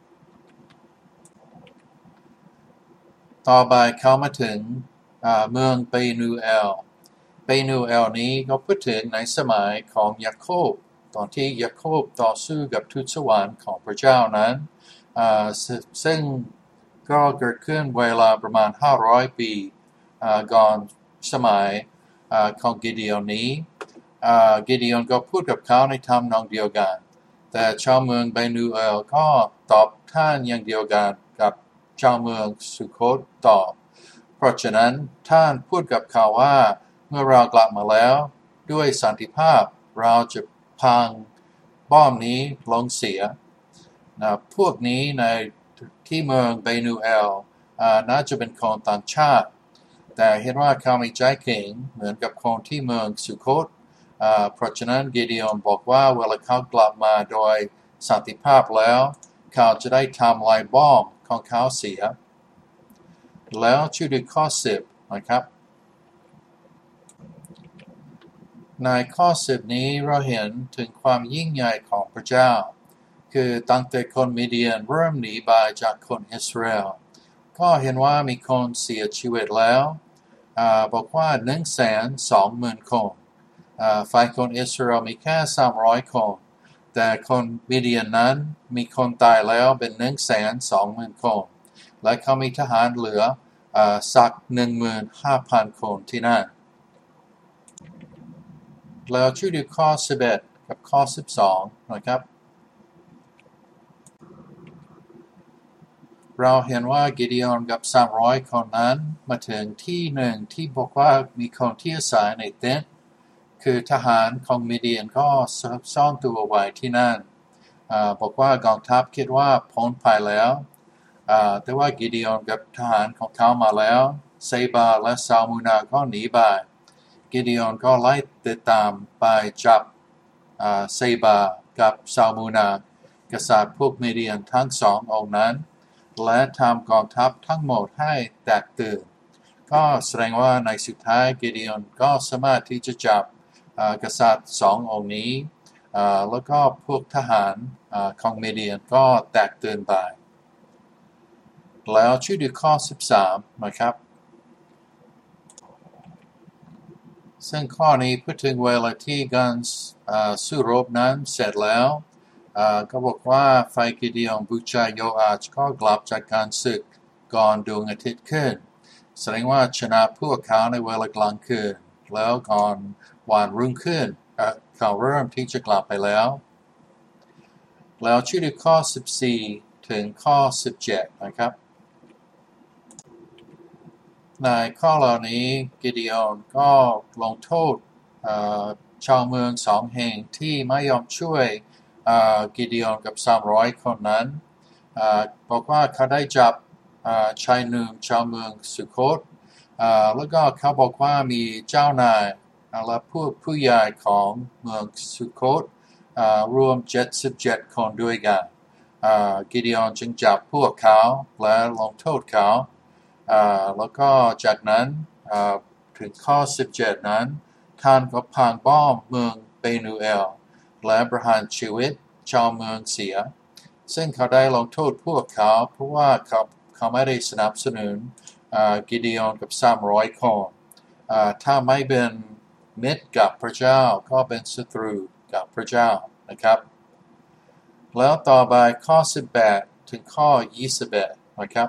ต่อไปเข้ามาถึงเมืองเปนูเอลเปนูเอลนี้ก็พูดถึงในสมัยของยาโคบตอนที่ยาโคบต่อสู้กับทูตสวรรค์ของพระเจ้านั้นซึ่งก็เกิดขึ้นเวลาประมาณห้าร้อยปีก่อนสมัยของกิเดียนนี้กิเดียนก็พูดกับเขาในธรรมนองเดียวกันแต่ชาวเมืองเบนูเอลก็ตอบท่านอย่างเดียวกันกับชาวเมืองสุโคตตอบเพราะฉะนั้นท่านพูดกับเขาว่าเมื่อเรากลับมาแล้วด้วยสันติภาพเราจะพังป้อมนี้ลงเสียนะพวกนี้ในที่เมืองเบนูเอลน่าจะเป็นคนต่างชาติแต่เห็นว่าเขามีใจแข็งเหมือนกับคนที่เมืองสุโคตเพราะฉะนั้นกิเดียนบอกว่าเวลาเขากลับมาโดยสันติภาพแล้วเขาจะได้ทำลายบ้องของเขาเสียแล้วชื่อดูข้อสิบนะครับในข้อสิบนี้เราเห็นถึงความยิ่งใหญ่ของพระเจ้าคือตั้งแต่คนมีเดียนเริ่มหนีไปจากคนอิสราเอลก็เห็นว่ามีคนเสียชีวิตแล้วบอกว่าหนึ่งแสนสองหมื่นคนฝ่ายคนอิสราเอลมีแค่สามร้อยคนแต่คนมีเดียนนั้นมีคนตายแล้วเป็นหนึ่งแสนสองหมื่นคนและเขามีทหารเหลือสักหนึ่งหมื่นห้าพันคนที่นั่นแล้วช่วยดูข้อสิบเอ็ดกับข้อสิบสองนะครับเราเห็นว่ากิเดียนกับสามร้อยคนนั้นมาถึงที่หนึ่งที่บอกว่ามีคนที่อาศัยในเต็นท์คือทหารของมีเดียนก็ซ่อนตัวไว้ที่นั่นบอกว่ากองทัพคิดว่าพ้นภัยแล้วแต่ว่ากิเดียนกับทหารของเขามาแล้วเซบาและซามูนาก็หนีไปกิเดียนก็ไล่ติดตามไปจับเซบากับซามูนากษัตริย์พวกมีเดียนทั้งสององค์นั้นและทำกองทัพทั้งหมดให้แตกตื่นก็ก็แสดงว่าในสุดท้ายกิเดียนก็สามารถที่จะจับกษัตริย์สององค์นี้แล้วก็พวกทหารของมีเดียนก็แตกตื่นไปแล้วช่วยดูข้อสิบสามนะครับซึ่งข้อนี้พูดถึงเวลาที่การสู้รบนั้นเสร็จแล้วก็บอกว่าฝ่ายกิเดียนบูชาโยอาชก็กลับจากการศึกก่อนดวงอาทิตย์ขึ้นแสดงว่าชนะพวกเขาในเวลากลางคืนแล้วก่อนวันรุ่งขึ้นเขาเริ่มที่จะกลับไปแล้วแล้วช่วยดูข้อสิบสี่ถึงข้อสิบเจ็ดนะครับในข้อเหล่านี้กิเดียนก็ลงโทษชาวเมืองสองแห่งที่ไม่ยอมช่วยกิเดียนกับสามร้อยคนนั้นบอกว่าเขาได้จับชายหนุ่มชาวเมืองสุโคตแล้วก็เขาบอกว่ามีเจ้านายและผู้ผู้ใหญ่ของเมืองสุโคตรวมเจ็ดสิบเจ็ดคนด้วยกันกิเดียนจึงจับพวกเขาและลงโทษเขาแล้วก็จากนั้นถึงข้อสิบเจ็ดนั้นท่านก็พังบ้อมเมืองเปนูเอลและประหารชีวิตชาวเมืองเสียซึ่งเขาได้ลงโทษพวกเขาเพราะว่าเขาเขาไม่ได้สนับสนุนกิเดียนกับสามร้อยคนถ้าไม่เป็นมิตรกับพระเจ้าก็เป็นศัตรูกับพระเจ้านะครับแล้วต่อไปข้อสิบแปดถึงข้อยี่สิบเอ็ดนะครับ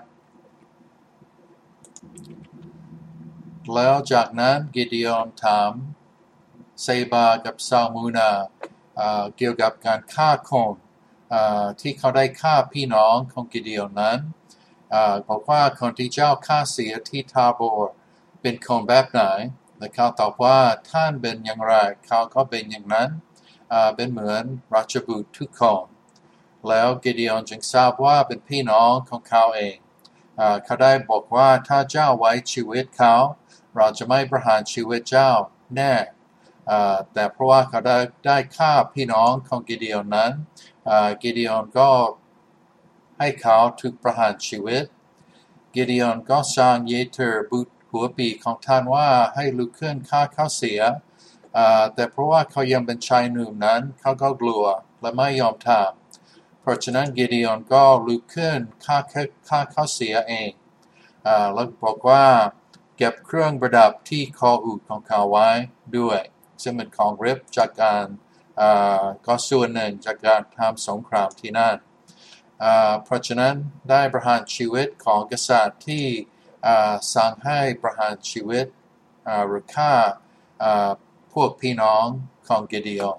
แล้วจากนั้นกิเดียนถามเซบากับซาลมูนาเกี่ยวกับการฆ่าคนที่เขาได้ฆ่าพี่น้องของกิเดียนนั้นบอกว่าคนที่เจ้าฆ่าเสียที่ทาโบร์เป็นคนแบบไหนและเขาตอบว่าท่านเป็นอย่างไรเขาก็เป็นอย่างนั้นเป็นเหมือนราชบุตรทุกคนแล้วกิเดียนจึงทราบว่าเป็นพี่น้องของเขาเองเขาได้บอกว่าถ้าเจ้าไว้ชีวิตเขาเราจะไม่ประหารชีวิตเจ้าแน่แต่เพราะว่าเขาได้ได้ฆ่าพี่น้องของกิเดียนนั้นกิเดียนก็ให้เขาถูกประหารชีวิตกิเดียนก็สั่งเยเธอบุตรหัวปีของท่านว่าให้ลุกขึ้นฆ่าเขาเสียแต่เพราะว่าเขายังเป็นชายหนุ่มนั้นเขาก็กลัวและไม่ยอมทำเพราะฉะนั้นกิเดียนก็ลุกขึ้นฆ่าฆ่าเขาเสียเองแล้วบอกว่าเก็บเครื่องประดับที่คออูฐของเขาไว้ด้วยซึ่งเป็นของเร็บจากการก็ส่วนหนึ่งจากการทำสงครามที่นั่นเพราะฉะนั้นได้ประหารชีวิตของกษัตริย์ที่สั่งให้ประหารชีวิตหรือฆ่าพวกพี่น้องของกิเดียน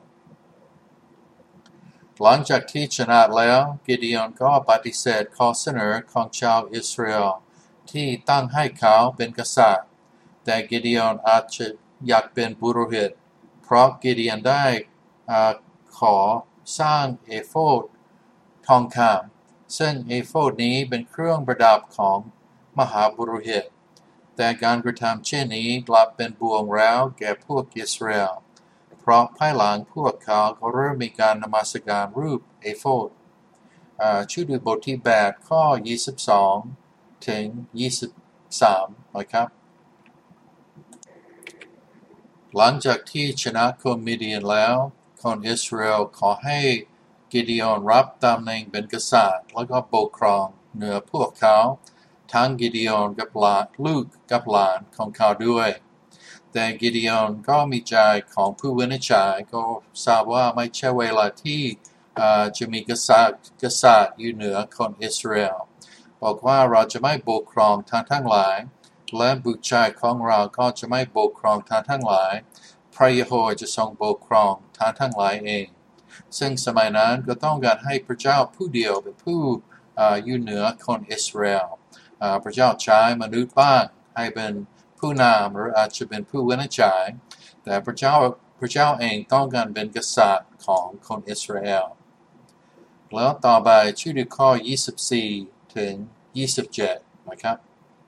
หลังจากที่ชนะแล้วกิเดียนก็ปฏิเสธข้อเสนอของชาวอิสราเอลที่ตั้งให้เขาเป็นกษัตริย์แต่กิเดียนอาจจะอยากเป็นปุโรหิตเพราะกิเดียนได้ขอสร้างเอโฟดทองคำซึ่งเอโฟดนี้เป็นเครื่องประดับของมหาปุโรหิตแต่การกระทำเช่นนี้กลับเป็นบ่วงร้าวแก่พวกอิสราเอลเพราะภายหลังพวกเขาก็เริ่มมีการนมัสการรูปเอโฟดชื่อดูบทที่แปดข้อยี่สิบสองถึงยี่สิบสามนะครับหลังจากที่ชนะคนมิเดียนแล้วคนอิสราเอลขอให้กิเดียนรับตำแหน่งเป็นกษัตริย์แล้วก็ปกครองเหนือพวกเขาทั้งกิเดียนกับหลานลูกกับหลานของเขาด้วยแต่กิเดียนก็มีใจของผู้วินิจฉัยก็ทราบว่าไม่ใช่เวลาที่จะมีกษัตริย์กษัตริย์อยู่เหนือคนอิสราเอลบอกว่าเราจะไม่ปกครองท่านทั้งหลายและบุตรชายของเราก็จะไม่ปกครองท่านทั้งหลายพระเยโฮวาห์จะทรงปกครองท่านทั้งหลายเองซึ่งสมัยนั้นก็ต้องการให้พระเจ้าผู้เดียวเป็นผู้อยู่เหนือคนอิสราเอลพระเจ้าใช้มนุษย์บ้างให้เป็นผู้นำหรืออาจจะเป็นผู้วินิจฉัยแต่พระเจ้าพระเจ้าเองต้องการเป็นกษัตริย์ของคนอิสราเอลแล้วต่อไปชื่อดูข้อยี่สิบสี่ถึงยี่สิบเจ็ดนะครับ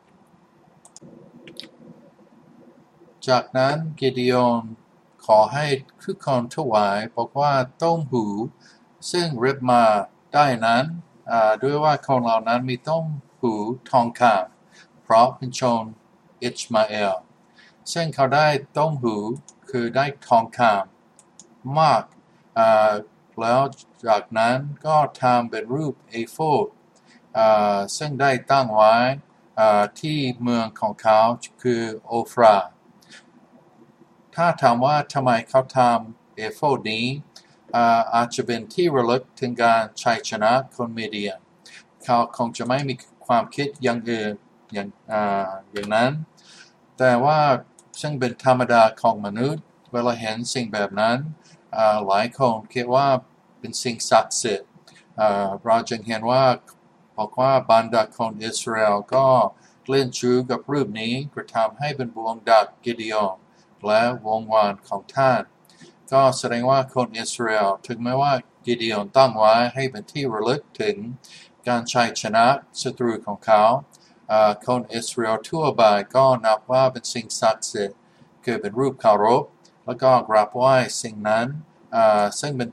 จากนั้นกิเดียนขอให้ทุกคนถวายบอกว่าต้มหูซึ่งเรียบมาได้นั้นด้วยว่าคนเหล่านั้นมีต้มหูทองคำเพราะเป็นชนอิชมาเอลซึ่งเขาได้ต้มหูคือได้ทองคำมากแล้วจากนั้นก็ทำเป็นรูปเอโฟดซึ่งได้ตั้งไว้ที่เมืองของเขาคือโอฟราถ้าถามว่าทำไมเขาทำเอโฟดนี้อาจจะเป็นที่ระลึกถึงการชัยชนะคนมีเดียนเขาคงจะไม่มีความคิดอย่างอื่นอย่างอย่างนั้นแต่ว่าซึ่งเป็นธรรมดาของมนุษย์เวลาเห็นสิ่งแบบนั้นหลายคนคิดว่าเป็นสิ่งศักดิ์สิทธิ์เราจึงเห็นว่าบอกว่าบรรดาคนอิสราเอลก็เล่นชูกับรูปนี้กระทำให้เป็นวงดักกิเดียนและวงวานของท่านก็แสดงว่าคนอิสราเอลถึงแม้ว่ากิเดียนตั้งไว้ให้เป็นที่ระลึกถึงการชัยชนะศัตรูของเขาคนอิสราเอลทั่วไปก็นับว่าเป็นสิ่งศักดิ์สิทธิ์คือเป็นรูปเคารพแล้วก็กราบไหว้สิ่งนั้นซึ่งเป็น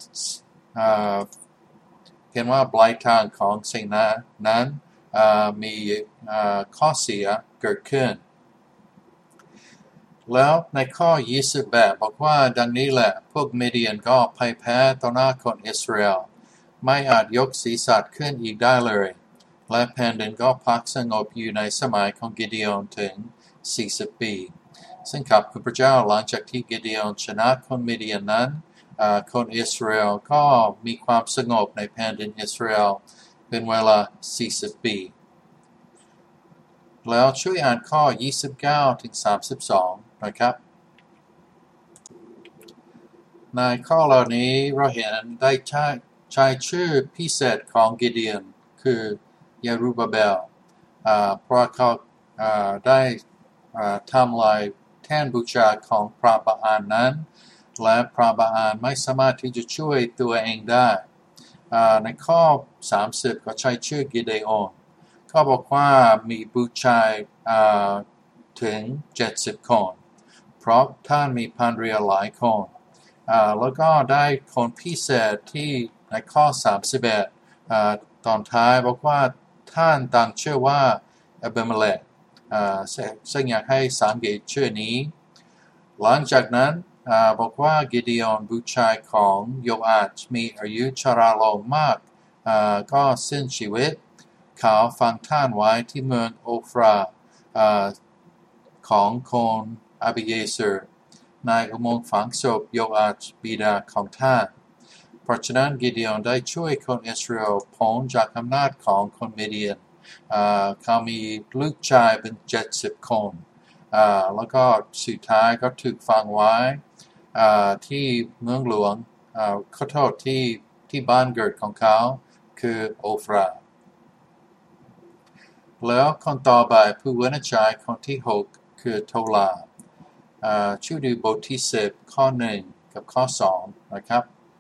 เห็นว่าปลายทางของสิ่งนั้นมีข้อเสียเกิดขึ้นแล้วในข้อยี่สิบแปดบอกว่าดังนี้แหละพวกมีเดียนก็พ่ายแพ้ต่อหน้าคนอิสราเอลไม่อาจยกศีรษะขึ้นอีกได้เลยและแผ่นดินก็พักสงบอยู่ในสมัยของกิเดียนถึงสี่สิบปีซึ่งข้าพเจ้าหลังจากที่กิเดียนชนะคนมีเดียนนั้นคนอิสราเอลก็มีความสงบในแผ่นดินอิสราเอลเป็นเวลาสี่สิบปีแล้วช่วยอ่านข้อยี่สิบเก้าถึงสามสิบสองนะครับในข้อเหล่านี้เราเห็นได้ใช้ใช้ชื่อพิเศษของกิเดียนคือเยรูบาเบลเพราะเขาได้ทำลายแท่นบูชาของพระบาอาลนั้นและพระบาอาลไม่สามารถที่จะช่วยตัวเองได้ในข้อสามสิบก็ใช้ชื่อกิเดโอนเขาบอกว่ามีบูชาถึงเจ็ดสิบคนเพราะท่านมีภรรยาหลายคนแล้วก็ได้คนพิเศษที่ในข้อสามสิบเอ็ดตอนท้ายบอกว่าท่านตั้งชื่อว่าอเบเมเลกซึ่งอยากให้สังเกตชื่อนี้หลังจากนั้นบอกว่ากิเดียนบุตรชายของโยอาชมีอายุชราลงมากก็สิ้นชีวิตเขาฝังท่านไว้ที่เมืองโอฟราของคนอาบิเยเซอร์ในอุโมงค์ฝังศพโยอาชบิดาของท่านเพราะฉะนั้นกิเดียนได้ช่วยคนอิสราเอลพ้นจากอำนาจของคนมีเดียนเขามีลูกชายเป็นเจ็ดสิบคนแล้วก็สุดท้ายก็ถูกฝังไว้ที่เมืองหลวงขอโทษที่ที่บ้านเกิดของเขาคือโอฟราแล้วคนต่อไปผู้วรรณชัยคนที่หกคือโทลาช่วยดูบทที่สิบข้อหนึ่งกับข้อสองนะครับ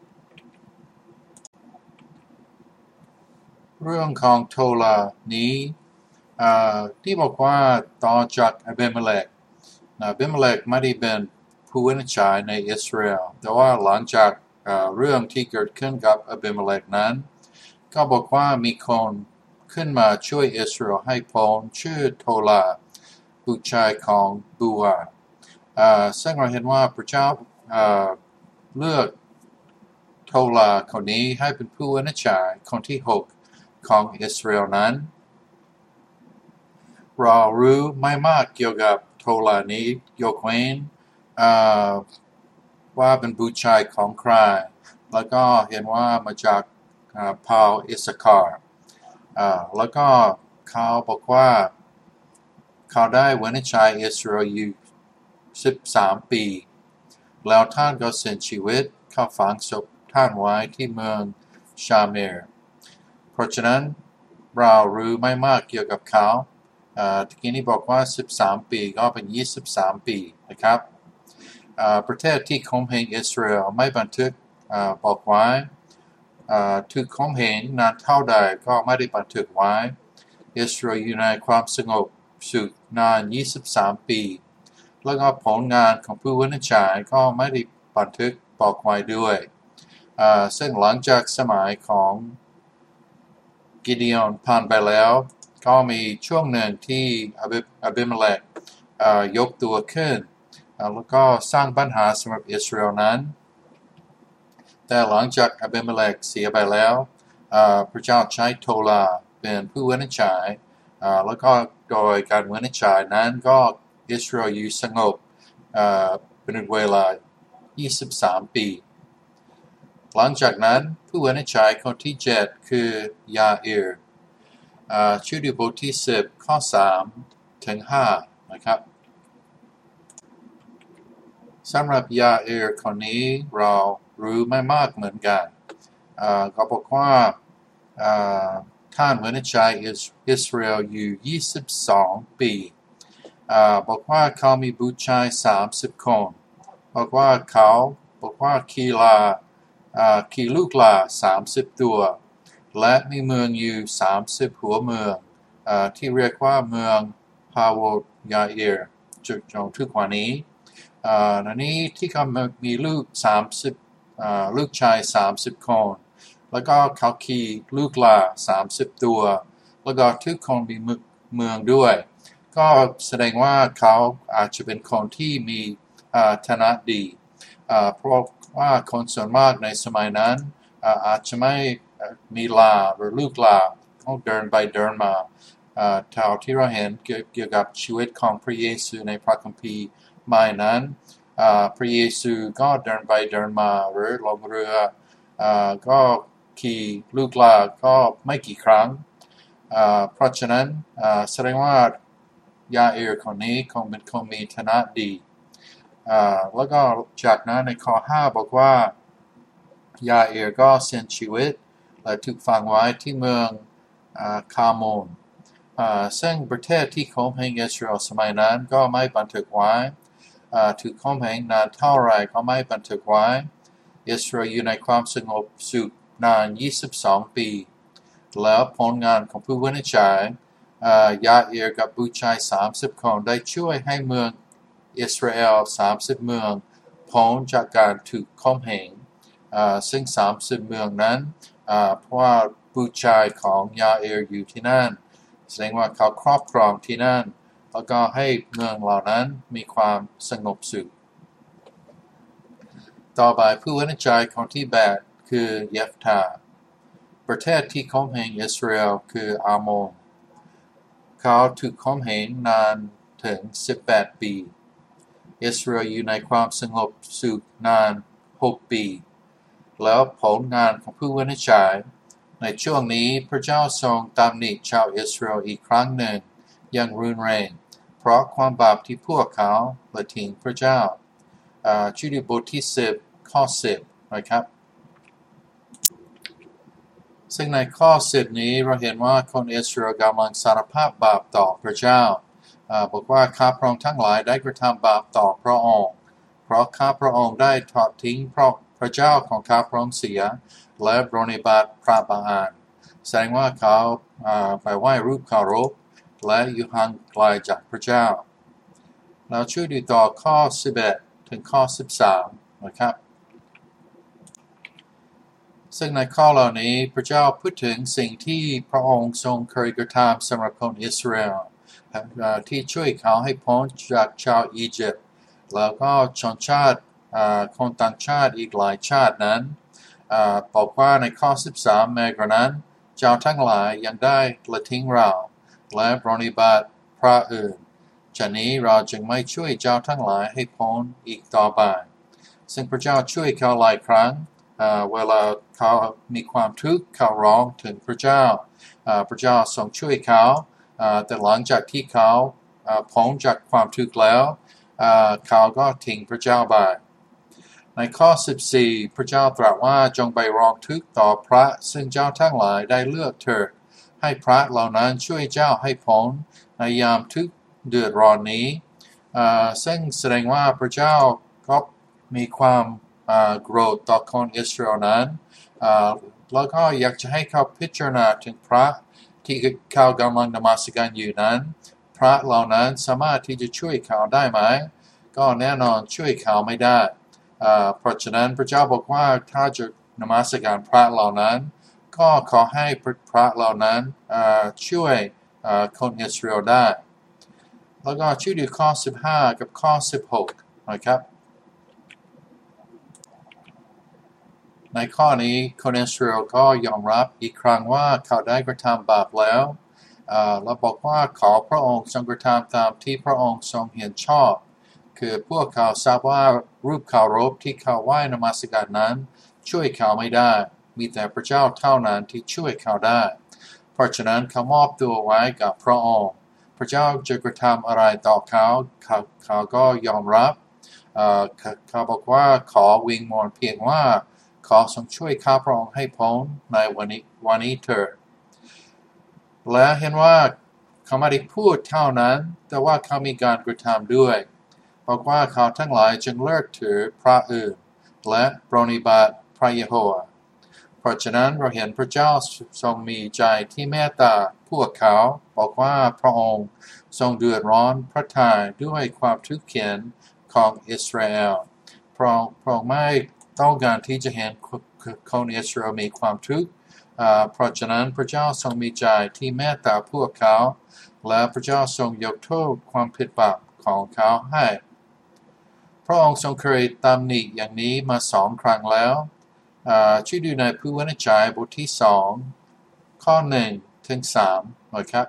เรื่องของโทลานี้ที่บอกว่าต่อจากอเบเมเลกอเบเมเลกไม่ได้เป็นผู้วรรณชัยในอิสราเอลแต่ว่าหลังจากเรื่องที่เกิดขึ้นกับอเบเมเลกนั้นก็บอกว่ามีคนขึ้นมาช่วยอิสราเอลให้พ้นชื่อโทลาบุตรชายของบูวาซึ่งเราเห็นว่าพระเจ้าเลือกโทลาคนนี้ให้เป็นผู้วรรณชัยคนที่หกของอิสราเอลนั้นเรารู้ไม่มากเกี่ยวกับโทลานี้ยกเว้นว่าเป็นบุตรชายของใครแล้วก็เห็นว่ามาจากเผ่าอิสซาคาร์แล้วก็เขาบอกว่าเขาได้วรรณชัยอิสราเอลอยู่สิบสามปีแล้วท่านก็เสียชีวิตเขาฝังศพท่านไว้ที่เมืองชาเมร์เพราะฉะนั้นเรารู้ไม่มากเกี่ยวกับเขาตะกี้นี้บอกว่าสิบสามปีก็เป็นยี่สิบสามปีนะครับประเทศที่ข่มเหงอิสราเอลไม่บันทึกบอกไว้ถูกข่มเหงนานเท่าใดก็ไม่ได้บันทึกไว้อิสราเอลอยู่ในความสงบสุขนานยี่สิบสามปีแล้วก็ผลงานของผู้วรรณชัยก็ไม่ได้บันทึกบอกไว้ด้วยซึ่งหลังจากสมัยของกิเดียนผ่านไปแล้วก็มีช่วงหนึ่งที่อเบเมเลกยกตัวขึ้นแล้วก็สร้างปัญหาสำหรับอิสราเอลนั้นแต่หลังจากอเบเมเลกเสียไปแล้วพระเจ้าใช้โทลาเป็นผู้วินิจฉัยแล้วก็โดยการวินิจฉัยนั้นก็อิสราเอลอยู่สงบเป็นเวลายี่สิบสามปีหลังจากนั้นผู้วินิจฉัยคนที่เจ็ดคือยาเอร์ชื่อดูบทที่สิบข้อสามถึงห้านะครับสำหรับยาเอร์คนนี้เรารู้ไม่มากเหมือนกันก็บอกว่าท่านวินิจฉัยอิสราเอลอยู่ยี่สิบสองปีบอกว่าเขามีบุตรชายสามสิบคนบอกว่าเขาบอกว่าคีลาคีลูกลาสามสิบตัวและมีเมืองอยู่สามสิบหัวเมืองที่เรียกว่าเมืองฮาวดยาเอร์จนทุกวันนี้ในนี้ที่เขามีลูกสามสิบลูกชายสามสิบคนแล้วก็เขาขี่ลูกลาสามสิบตัวแล้วก็ทุกคนมีเมืองด้วยก็แสดงว่าเขาอาจจะเป็นคนที่มีฐานะดีเพราะว่าคนส่วนมากในสมัยนั้นอาจจะไม่มีลาหรือลูกลาต้องเดินไปเดินมาเท่าที่เราเห็นเกี่ยวกับชีวิตของพระเยซูในพระคัมภีร์ใหม่นั้นพระเยซูก็เดินไปเดินมาหรือลงเรือก็ขี่ลูกลาก็ไม่กี่ครั้งเพราะฉะนั้นแสดงว่ายาเอร์คนนี้คงเป็นคนมีฐานะดีแล้วก็จากนั้นในข้อห้าบอกว่ายาเอร์ก็เสียชีวิตและถูกฝังไว้ที่เมืองคาโมนซึ่งประเทศที่ข่มเหงอิสราเอลสมัยนั้นก็ไม่บันทึกไว้ถูกข่มเหงนานเท่าไรก็ไม่บันทึกไว้อิสราเอลอยู่ในความสงบสุขนานยี่สิบสองปีแล้วผลงานของผู้วินิจฉัยยาเอร์กับบุตรชายสามสิบคนได้ช่วยให้เมืองอิสราเอลสามสิบเมืองพ้นจากการถูกข่มเหงซึ่งสามสิบเมืองนั้นเพราะว่าบุตรชายของยาเอร์อยู่ที่นั่นแสดงว่าเขาครอบครองที่นั่นแล้วก็ให้เมืองเหล่านั้นมีความสงบสุขต่อไปผู้วินิจฉัยคนที่แปดคือเยฟธาประเทศที่ข่มเหงอิสราเอลคืออาโมนเขาถูกข่มเหงนานถึงสิบแปดปีอิสราเอลอยู่ในความสงบสุขนานหกปีแล้วผลงานของผู้วินิจฉัยในช่วงนี้พระเจ้าทรงตำหนิชาวอิสราเอลอีกครั้งหนึ่งอย่างรุนแรงเพราะความบาปที่พวกเขาละทิ้งพระเจ้าชื่อในบทที่สิบข้อสิบนะครับซึ่งในข้อสิบนี้เราเห็นว่าคนอิสราเอลกำลังสารภาพบาปต่อพระเจ้าบอกว่าข้าพระองค์ทั้งหลายได้กระทำบาปต่อพระองค์เพราะข้าพระองค์ได้ทอดทิ้งเพราะพระเจ้าของข้าพระองค์เสียและปรนนิบัติพระบาอาลแสดงว่าเขาไปไหว้รูปเคารพและอยู่ห่างไกลจากพระเจ้าเราช่วยดูต่อข้อสิบเอ็ดถึงข้อสิบสามนะครับซึ่งในข้อเหล่านี้พระเจ้าพูดถึงสิ่งที่พระองค์ทรงเคยกระทำสำหรับคนอิสราเอลที่ช่วยเขาให้พ้นจากชาวอียิปต์แล้วก็ชนชาติคนต่างชาติอีกหลายชาตินั้นบอกว่าในข้อสิบสามแม้กระนั้นเจ้าทั้งหลายยังได้ละทิ้งเราและปรนนิบัติพระอื่นฉะนี้เราจึงไม่ช่วยเจ้าทั้งหลายให้พ้นอีกต่อไปซึ่งพระเจ้าช่วยเขาหลายครั้งเวลาเขามีความทุกข์เขาร้องถึงพระเจ้าพระเจ้าทรงช่วยเขาแต่หลังจากที่เขาพ้นจากความทุกข์แล้วเขาก็ทิ้งพระเจ้าไปในข้อสิบสี่พระเจ้าตรัสว่าจงไปร้องทุกข์ต่อพระซึ่งเจ้าทั้งหลายได้เลือกเถิดให้พระเหล่านั้นช่วยเจ้าให้พ้นในยามทุกข์เดือดร้อนนี้ซึ่งแสดงว่าพระเจ้าก็มีความโกรธต่อคนอิสราเอลนั้นแล้วก็อยากจะให้เขาพิจารณาถึงพระที่เขากำลังนมัสการอยู่นั้นพระเหล่านั้นสามารถที่จะช่วยเขาได้ไหมก็แน่นอนช่วยเขาไม่ได้เพราะฉะนั้นพระเจ้าบอกว่าถ้าจะนมัสการพระเหล่านั้นก็ขอให้พระเหล่านั้นช่วยคนอิสราเอลได้แล้วก็ช่วยดูข้อสิบห้ากับข้อสิบหกนะครับในข้อนี้คนอิสราเอลก็ยอมรับอีกครั้งว่าเขาได้กระทำบาปแล้วและบอกว่าขอพระองค์ทรงกระทำตามที่พระองค์ทรงเห็นชอบคือพวกเขาทราบว่ารูปเคารพที่เขาไหว้นมัสการนั้นช่วยเขาไม่ได้มีแต่พระเจ้าเท่านั้นที่ช่วยเขาได้เพราะฉะนั้นเขามอบตัวไว้กับพระองค์พระเจ้าจะกระทำอะไรต่อเขาเขาเขาก็ยอมรับเขาบอกว่าขอวิงวอนเพียงว่าขอทรงช่วยข้าพระองค์ให้พ้นในวันนี้วันนี้เถิดและเห็นว่าเขาไม่ได้พูดเท่านั้นแต่ว่าเขามีการกระทำด้วยบอกว่าเขาทั้งหลายจึงเลิกถือพระอื่นและปรนนิบัติพระเยโฮวาห์เพราะฉะนั้นเราเห็นพระเจ้าทรงมีใจที่เมตตาพวกเขาบอกว่าพระองค์ทรงเดือดร้อนพระทัยด้วยความทุกข์เข็ญของอิสราเอลพระองค์พระองค์ไม่ต้องการที่จะเห็นคนอิสราเอลมีความทุกข์เพราะฉะนั้นพระเจ้าทรงมีใจที่เมตตาพวกเขาและพระเจ้าทรงยกโทษความผิดบาปของเขาให้พระองค์ทรงเคยตำหนิอย่างนี้มาสองครั้งแล้วช่วยดูในผู้วรรณจายบทที่สองข้อหนึ่งถึงสามหน่อยครับ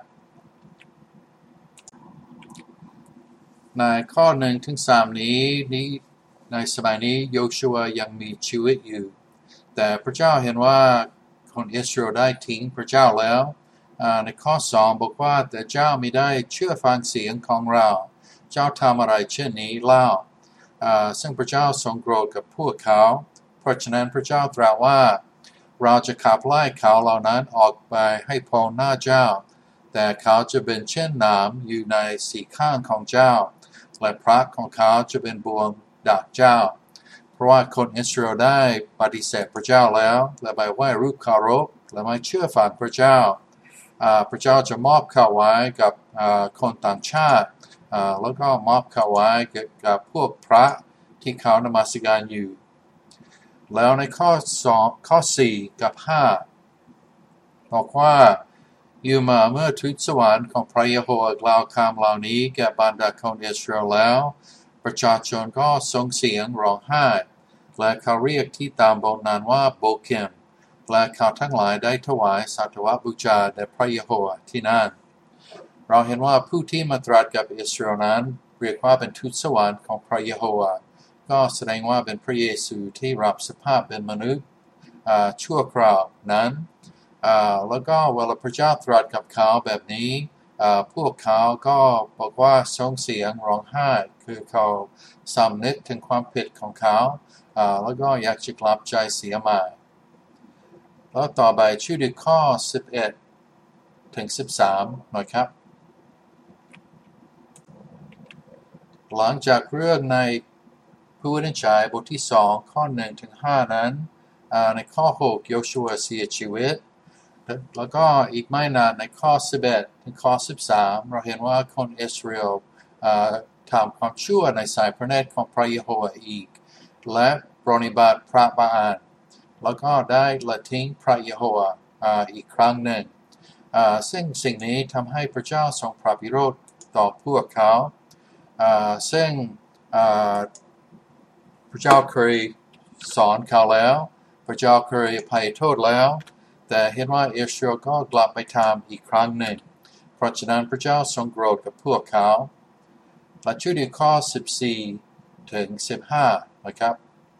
ในข้อหนึ่งถึงสามนี้นี้ในสมัยนี้โยชูวยังมีชีวิตอยู่แต่พระเจ้าเห็นว่าคนอิสราเอลได้ทิ้งพระเจ้าแล้วในข้อสองบอกว่าแต่เจ้าไม่ได้เชื่อฟังเสียงของเราเจ้าทำอะไรเช่นนี้เล่าซึ่งพระเจ้าทรงโกรธกับพวกเขาเพราะฉะนั้นพระเจ้าตรัสว่าเราจะขับไล่เขาเหล่านั้นออกไปให้พ้นหน้าเจ้าแต่เขาจะเป็นเช่นน้ำอยู่ในสีข้างของเจ้าและพระของเขาจะเป็นบ่วงดักเจ้าเพราะว่าคนอิสราเอลได้ปฏิเสธพระเจ้าแล้วและไปไหว้รูปเคารพและไม่เชื่อฟังพระเจ้าพระเจ้าจะมอบเขาไว้กับคนต่างชาติแล้วก็มอบเขาไว้กับพวกพระที่เขานมัสการอยู่แล้วในข้อสองข้อสี่กับห้าบอกว่าอยู่มาเมื่อทูตสวรรค์ของพระเยโฮวาห์กล่าวคำเหล่านี้แก่บรรดาคนอิสราเอลแล้วประชาชนก็ส่งเสียงร้องไห้และเขาเรียกที่ตามบทนั้นว่าโบเกมและเขาทั้งหลายได้ถวายสัตวบูชาแด่พระเยโฮวาห์ที่นั่นเราเห็นว่าผู้ที่มาตรัสกับอิสราเอลนั้นเรียกว่าเป็นทูตสวรรค์ของพระเยโฮวาห์ก็แสดงว่าเป็นพระเยซูที่รับสภาพเป็นมนุษย์ชั่วคราวนั้นแล้วก็เวลาพระเจ้าตรัสกับเขาแบบนี้พวกเขาก็บอกว่าส่งเสียงร้องไห้คือเขาสำนึกถึงความผิดของเขาแล้วก็อยากจะกลับใจเสียใหม่แล้วต่อไปชื่อดูข้อสิบเอ็ดถึงสิบสามหน่อยครับหลังจากเรื่องในผู้วรรณจายบทที่สองข้อหนึ่งถึงห้านั้นในข้อหกโยชูวเสียชีวิตแล้วก็อีกไม่นานในข้อสิบเอ็ดถึงข้อสิบสามเราเห็นว่าคนอิสราเอลทำความชั่วในสายพระเนตรของพระเยโฮวาห์อีกและปรนนิบัติพระบาอัลแล้วก็ได้ละทิ้งพระเยโฮวาห์อีกครั้งหนึ่งซึ่งสิ่งนี้ทำให้พระเจ้าทรงพระพิโรธต่อพวกเขาซึ่งพระเจ้าเคยสอนเขาแล้วพระเจ้าเคยอภัยโทษแล้วแต่เห็นว่าอิสราเอลก็กลับไปทำอีกครั้งหนึ่งเพราะฉะนั้นพระเจ้าทรงโกรธกับพวกเขาและช่วยดูข้อสิบสี่ถึงสิบห้านะครับ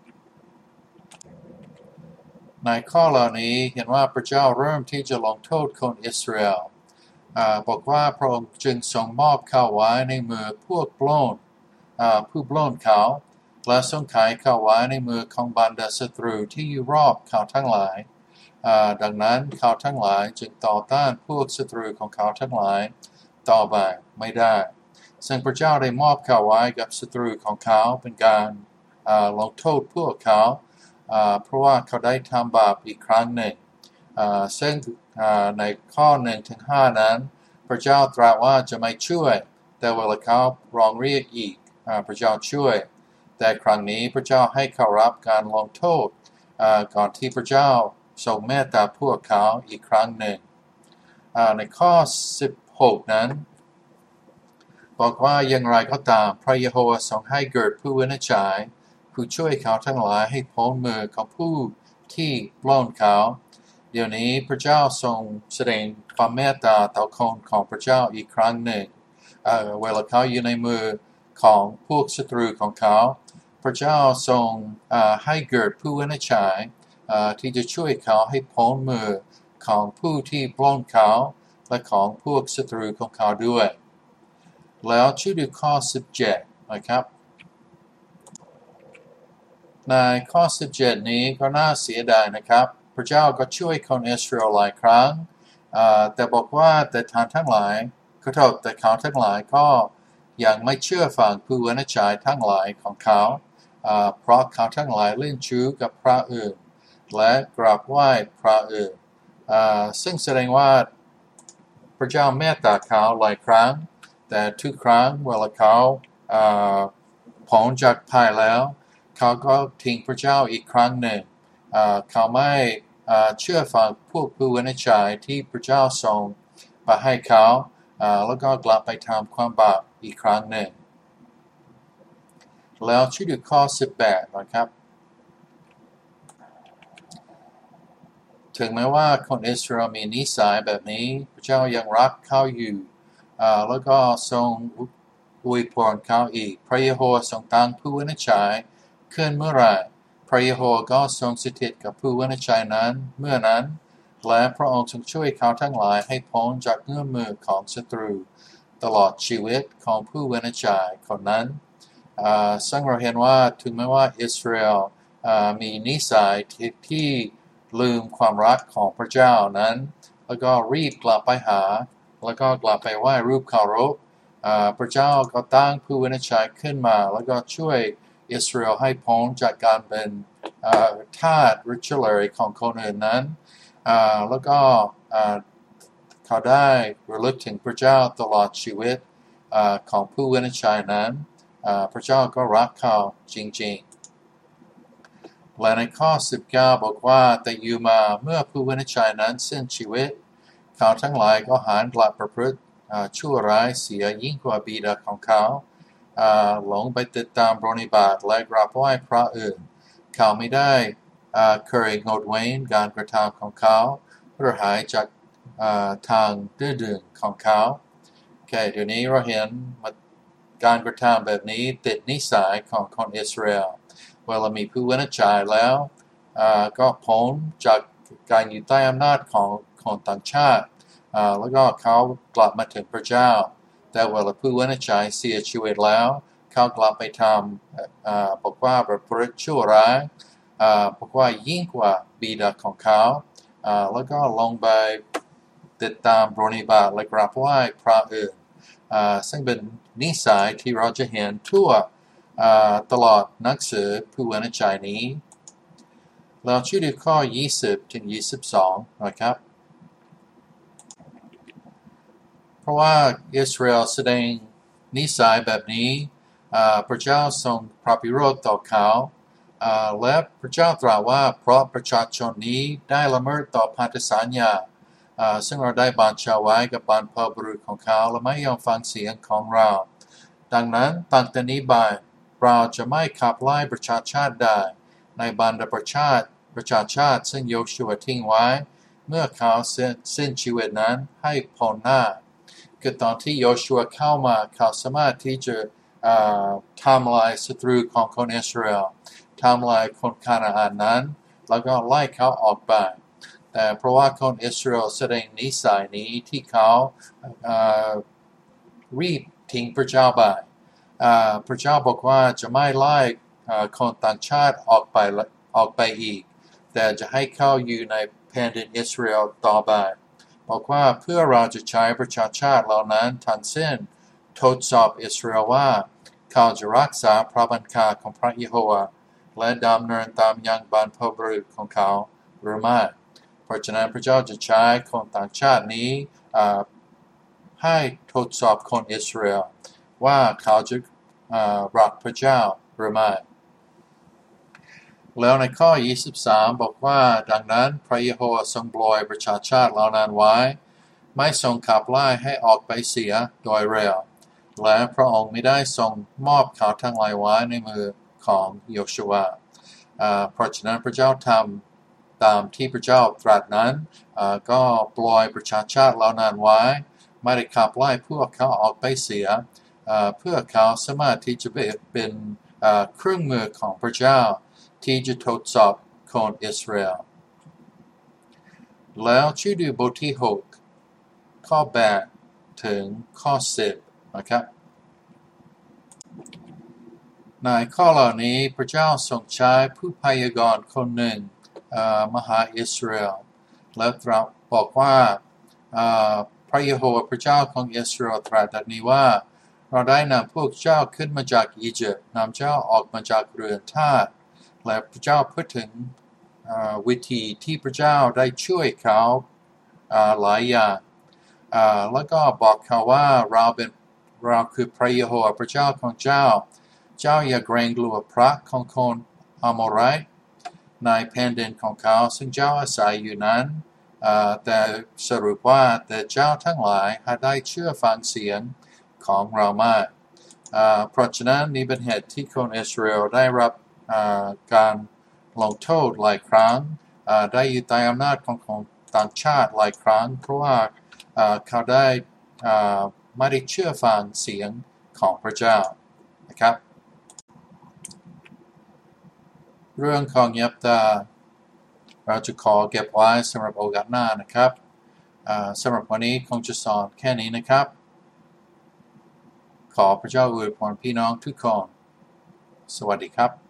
ในข้อเหล่านี้เห็นว่าพระเจ้าเริ่มที่จะลงโทษคนอิสราเอลบอกว่าพระองค์จึงทรงมอบเขาไว้ในมือพวกปล้นผู้ปล้นเขาและทรงขายเขาไว้ในมือของบรรดาศัตรูที่อยู่รอบเขาทั้งหลายดังนั้นเขาทั้งหลายจึงต่อต้านพวกศัตรูของเขาทั้งหลายต่อไปไม่ได้ซึ่งพระเจ้าได้มอบเขาไว้กับศัตรูของเขาเป็นการลงโทษพวกเขาเพราะว่าเขาได้ทำบาปอีกครั้งหนึ่งซึ่งในข้อหนึ่งถึงห้านั้นพระเจ้าตรัสว่าจะไม่ช่วยแต่เวลาเขาร้องเรียกอีกพระเจ้าช่วยแต่ครั้งนี้พระเจ้าให้เขารับการลงโทษก่อนที่พระเจ้าทรงเมตตาพวกเขาอีกครั้งหนึ่งในข้อสิบหกนั้นบอกว่าอย่างไรก็ตามพระเยโฮวาทรงให้เกิดผู้วินิจฉัยผู้ช่วยเขาทั้งหลายให้พ้นมือของผู้ที่ปล้นเขาเดี๋ยวนี้พระเจ้าทรงแสดงความเมตตาต่อคนของพระเจ้าอีกครั้งหนึ่งเอ่อเวลาเขาอยู่ในมือของพวกศัตรูของเขาพระเจ้าทรงเอ่อให้เกิดผู้วินิจฉัยเอ่อที่จะช่วยเขาให้พ้นมือของผู้ที่ปล้นเขาและของพวกศัตรูของเขาด้วยแล้วชื่อดูข้อสิบเจ็ดนะครับในข้อสิบเจ็ดนี้ก็น่าเสียดายนะครับพระเจ้าก็ช่วยคนอิสราเอลหลายครั้งแต่บอกว่าแต่ท่านทั้งหลายขอโทษแต่เขาทั้งหลายก็ยังไม่เชื่อฟังผู้วินิจฉัยทั้งหลายของเขาเพราะเขาทั้งหลายเล่นชู้กับพระอื่นและกราบไหว้พระอื่นซึ่งแสดงว่าพระเจ้าเมตตาเขาหลายครั้งแต่ทุกครั้งเวลาเขาพ้นจากภัยแล้วเขาก็ทิ้งพระเจ้าอีกครั้งหนึ่งเขาไม่เชื่อฟังพวกผู้วินิจฉัยที่พระเจ้าทรงมาให้เขาแล้วก็กลับไปทำความบาปอีกครั้งหนึ่งแล้วชื่อดูข้อสิบแปดนะครับถึงแม้ว่าคนอิสราเอลมีนิสัยแบบนี้พระเจ้ายังรักเขาอยู่แล้วก็ทรงอวยพรเขาอีกพระเยโฮวาทรงตั้งผู้วินิจฉัยขึ้นเมื่อไรพระเยโฮวาก็ทรงสถิตกับผู้วินิจฉัยนั้นเมื่อนั้นและพระองค์ทรงช่วยเขาทั้งหลายให้พ้นจากเงื้อมมือของศัตรูตลอดชีวิตของผู้วินิจฉัยคนนั้นซึ่งเราเห็นว่าถึงแม้ว่าอิสราเอลมีนิสัยที่ที่ลืมความรักของพระเจ้านั้นแล้วก็รีบกลับไปหาแล้วก็กลับไปไหว้รูปเคารพพระเจ้าก็ตั้งผู้วินิจฉัยขึ้นมาแล้วก็ช่วยอิสราเอลให้พ้นจากการเป็นทาสหรือเฉลยของคนอื่นนั้นแล้วก็เขาได้ระลึกถึงพระเจ้าตลอดชีวิตของผู้วินิจฉัยนั้นพระเจ้าก็รักเขาจริงๆและในข้อสิบเก้าบอกว่าแต่อยู่มาเมื่อผู้วินิจฉัยนั้นสิ้นชีวิตเขาทั้งหลายก็หันกลับประพฤติชั่วร้ายเสียยิ่งกว่าบิดาของเขาหลงไปติดตามปรนิบัติและกราบไหว้พระอื่นเขาไม่ได้เคยงดเว้นการกระทำของเขาหรือหายจากทางดื้อดึงของเขาโอเคเดี๋ยวนี้เราเห็นการกระทำแบบนี้ติดนิสัยของคนอิสราเอลเวลามีผู้วินิจฉัยแล้วก็พ้นจากการอยู่ใต้อำนาจของคนต่างชาติแล้วก็เขากลับมาถึงพระเจ้าแต่เวลาผู้วินิจฉัยเสียชีวิตแล้วเขากลับไปทำบอกว่าประพฤติชั่วร้ายบอกว่ายิ่งกว่าบิดาของเขาแล้วก็ลงไปติดตามปรนิบัติและกราบไหว้พระอื่นซึ่งเป็นนิสัยที่เราจะเห็นทั่วตลอดหนังสือผู้วินิจฉัยนี้เราชื่อดูข้อยี่สิบถึงยี่สิบสองนะครับเพราะว่าอิสราเอลแสดงนิสัยแบบนี้พระเจ้าทรงพระพิโรธต่อเขาและพระเจ้าตรัสว่าเพราะประชาชนนี้ได้ละเมิดต่อพันธสัญญาซึ่งเราได้บัญชาไว้กับบรรพบุรุษของเขาและไม่ยอมฟังเสียงของเราดังนั้นตั้งแต่นี้ไปเราจะไม่ขับไล่ประชาชาติได้ในบรรดาประชาติประชาชาติซึ่งโยชูวทิ้งไว้เมื่อเขาสิ้นชีวิตนั้นให้พ้นหน้าคือตอนที่โยชูวเข้ามาเขาสามารถที่จะทำลายศัตรูของคนอิสราเอลทำลายคนคานาอันนั้นแล้วก็ไล่เขาออกไปแต่เพราะว่าคนอิสราเอลแสดงนิสัยนี้ที่เขารีบทิ้งพระเจ้าไปพระเจ้าบอกว่าจะไม่ไล่คนต่างชาติออกไปออกไปอีกแต่จะให้เขาอยู่ในแผ่นดินอิสราเอลต่อไปบอกว่าเพื่อเราจะใช้ประชาชาติเหล่านั้นทั้งสิ้นทดสอบอิสราเอลว่าเขาจะรักษาพระบัญชาของพระเยโฮวาและดำเนินตามยังบรรพบุรุษของเขาหรือไม่เพราะฉะนั้นพระเจ้าจะใช้คนต่างชาตินี้ให้ทดสอบคนอิสราเอลว่าเขาจะรักพระเจ้าหรือไม่แล้วในข้อยี่สิบสามบอกว่าดังนั้นพระเยโฮวาทรงปล่อยประชาชาติเหล่านั้นไว้ไม่ทรงขับไล่ให้ออกไปเสียโดยเร็วและพระองค์ไม่ได้ทรงมอบเขาทั้งหลายไว้ในมือของโยชูวาเพราะฉะนั้นพระเจ้าทำตามที่พระเจ้าตรัสนั้นก็ปล่อยประชาชาติเหล่านั้นไว้ไม่ได้ขับไล่พวกเขาออกไปเสียเพื่อเขาสามารถที่จะเป็นเครื่องมือของพระเจ้าที่จะทดสอบคนอิสราเอลแล้วชื่อดูบทที่หกข้อแปดถึงข้อสิบนะครับในข้อเหล่านี้พระเจ้าทรงใช้ผู้พยากรณ์คนหนึ่งมหาอิสราเอลและตรัสบอกว่าพระเยโฮวาห์พระเจ้าของอิสราเอลตรัสดังนี้ว่าเราได้นำพวกเจ้าขึ้นมาจากอียิปต์นำเจ้าออกมาจากเรือนทาสและพระเจ้าพูดถึงวิธีที่พระเจ้าได้ช่วยเขาหลายอย่างแล้วก็บอกเขาว่าเราเป็นเราคือพระเยโฮวาห์พระเจ้าของเจ้าเจ้าอย่าเกรงกลัวพระของคนอาโมไรต์ในแผ่นดินของเขาซึ่งเจ้าอาศัยอยู่นั้นแต่สรุปว่าแต่เจ้าทั้งหลายหาได้เชื่อฟังเสียงของเราไม่เพราะฉะนั้นนี่เป็นเหตุที่คนอิสราเอลได้รับการลงโทษหลายครั้งได้อยู่ใต้อำนาจของของต่างชาติหลายครั้งเพราะว่าเขาได้ไม่ได้เชื่อฟังเสียงของพระเจ้านะครับเรื่องของเยฟตาเราจะขอเก็บไว้สำหรับโอกาสหน้านะครับสำหรับวันนี้คงจะสอนแค่นี้นะครับขอพระเจ้าอวยพรพี่น้องทุกคนสวัสดีครับ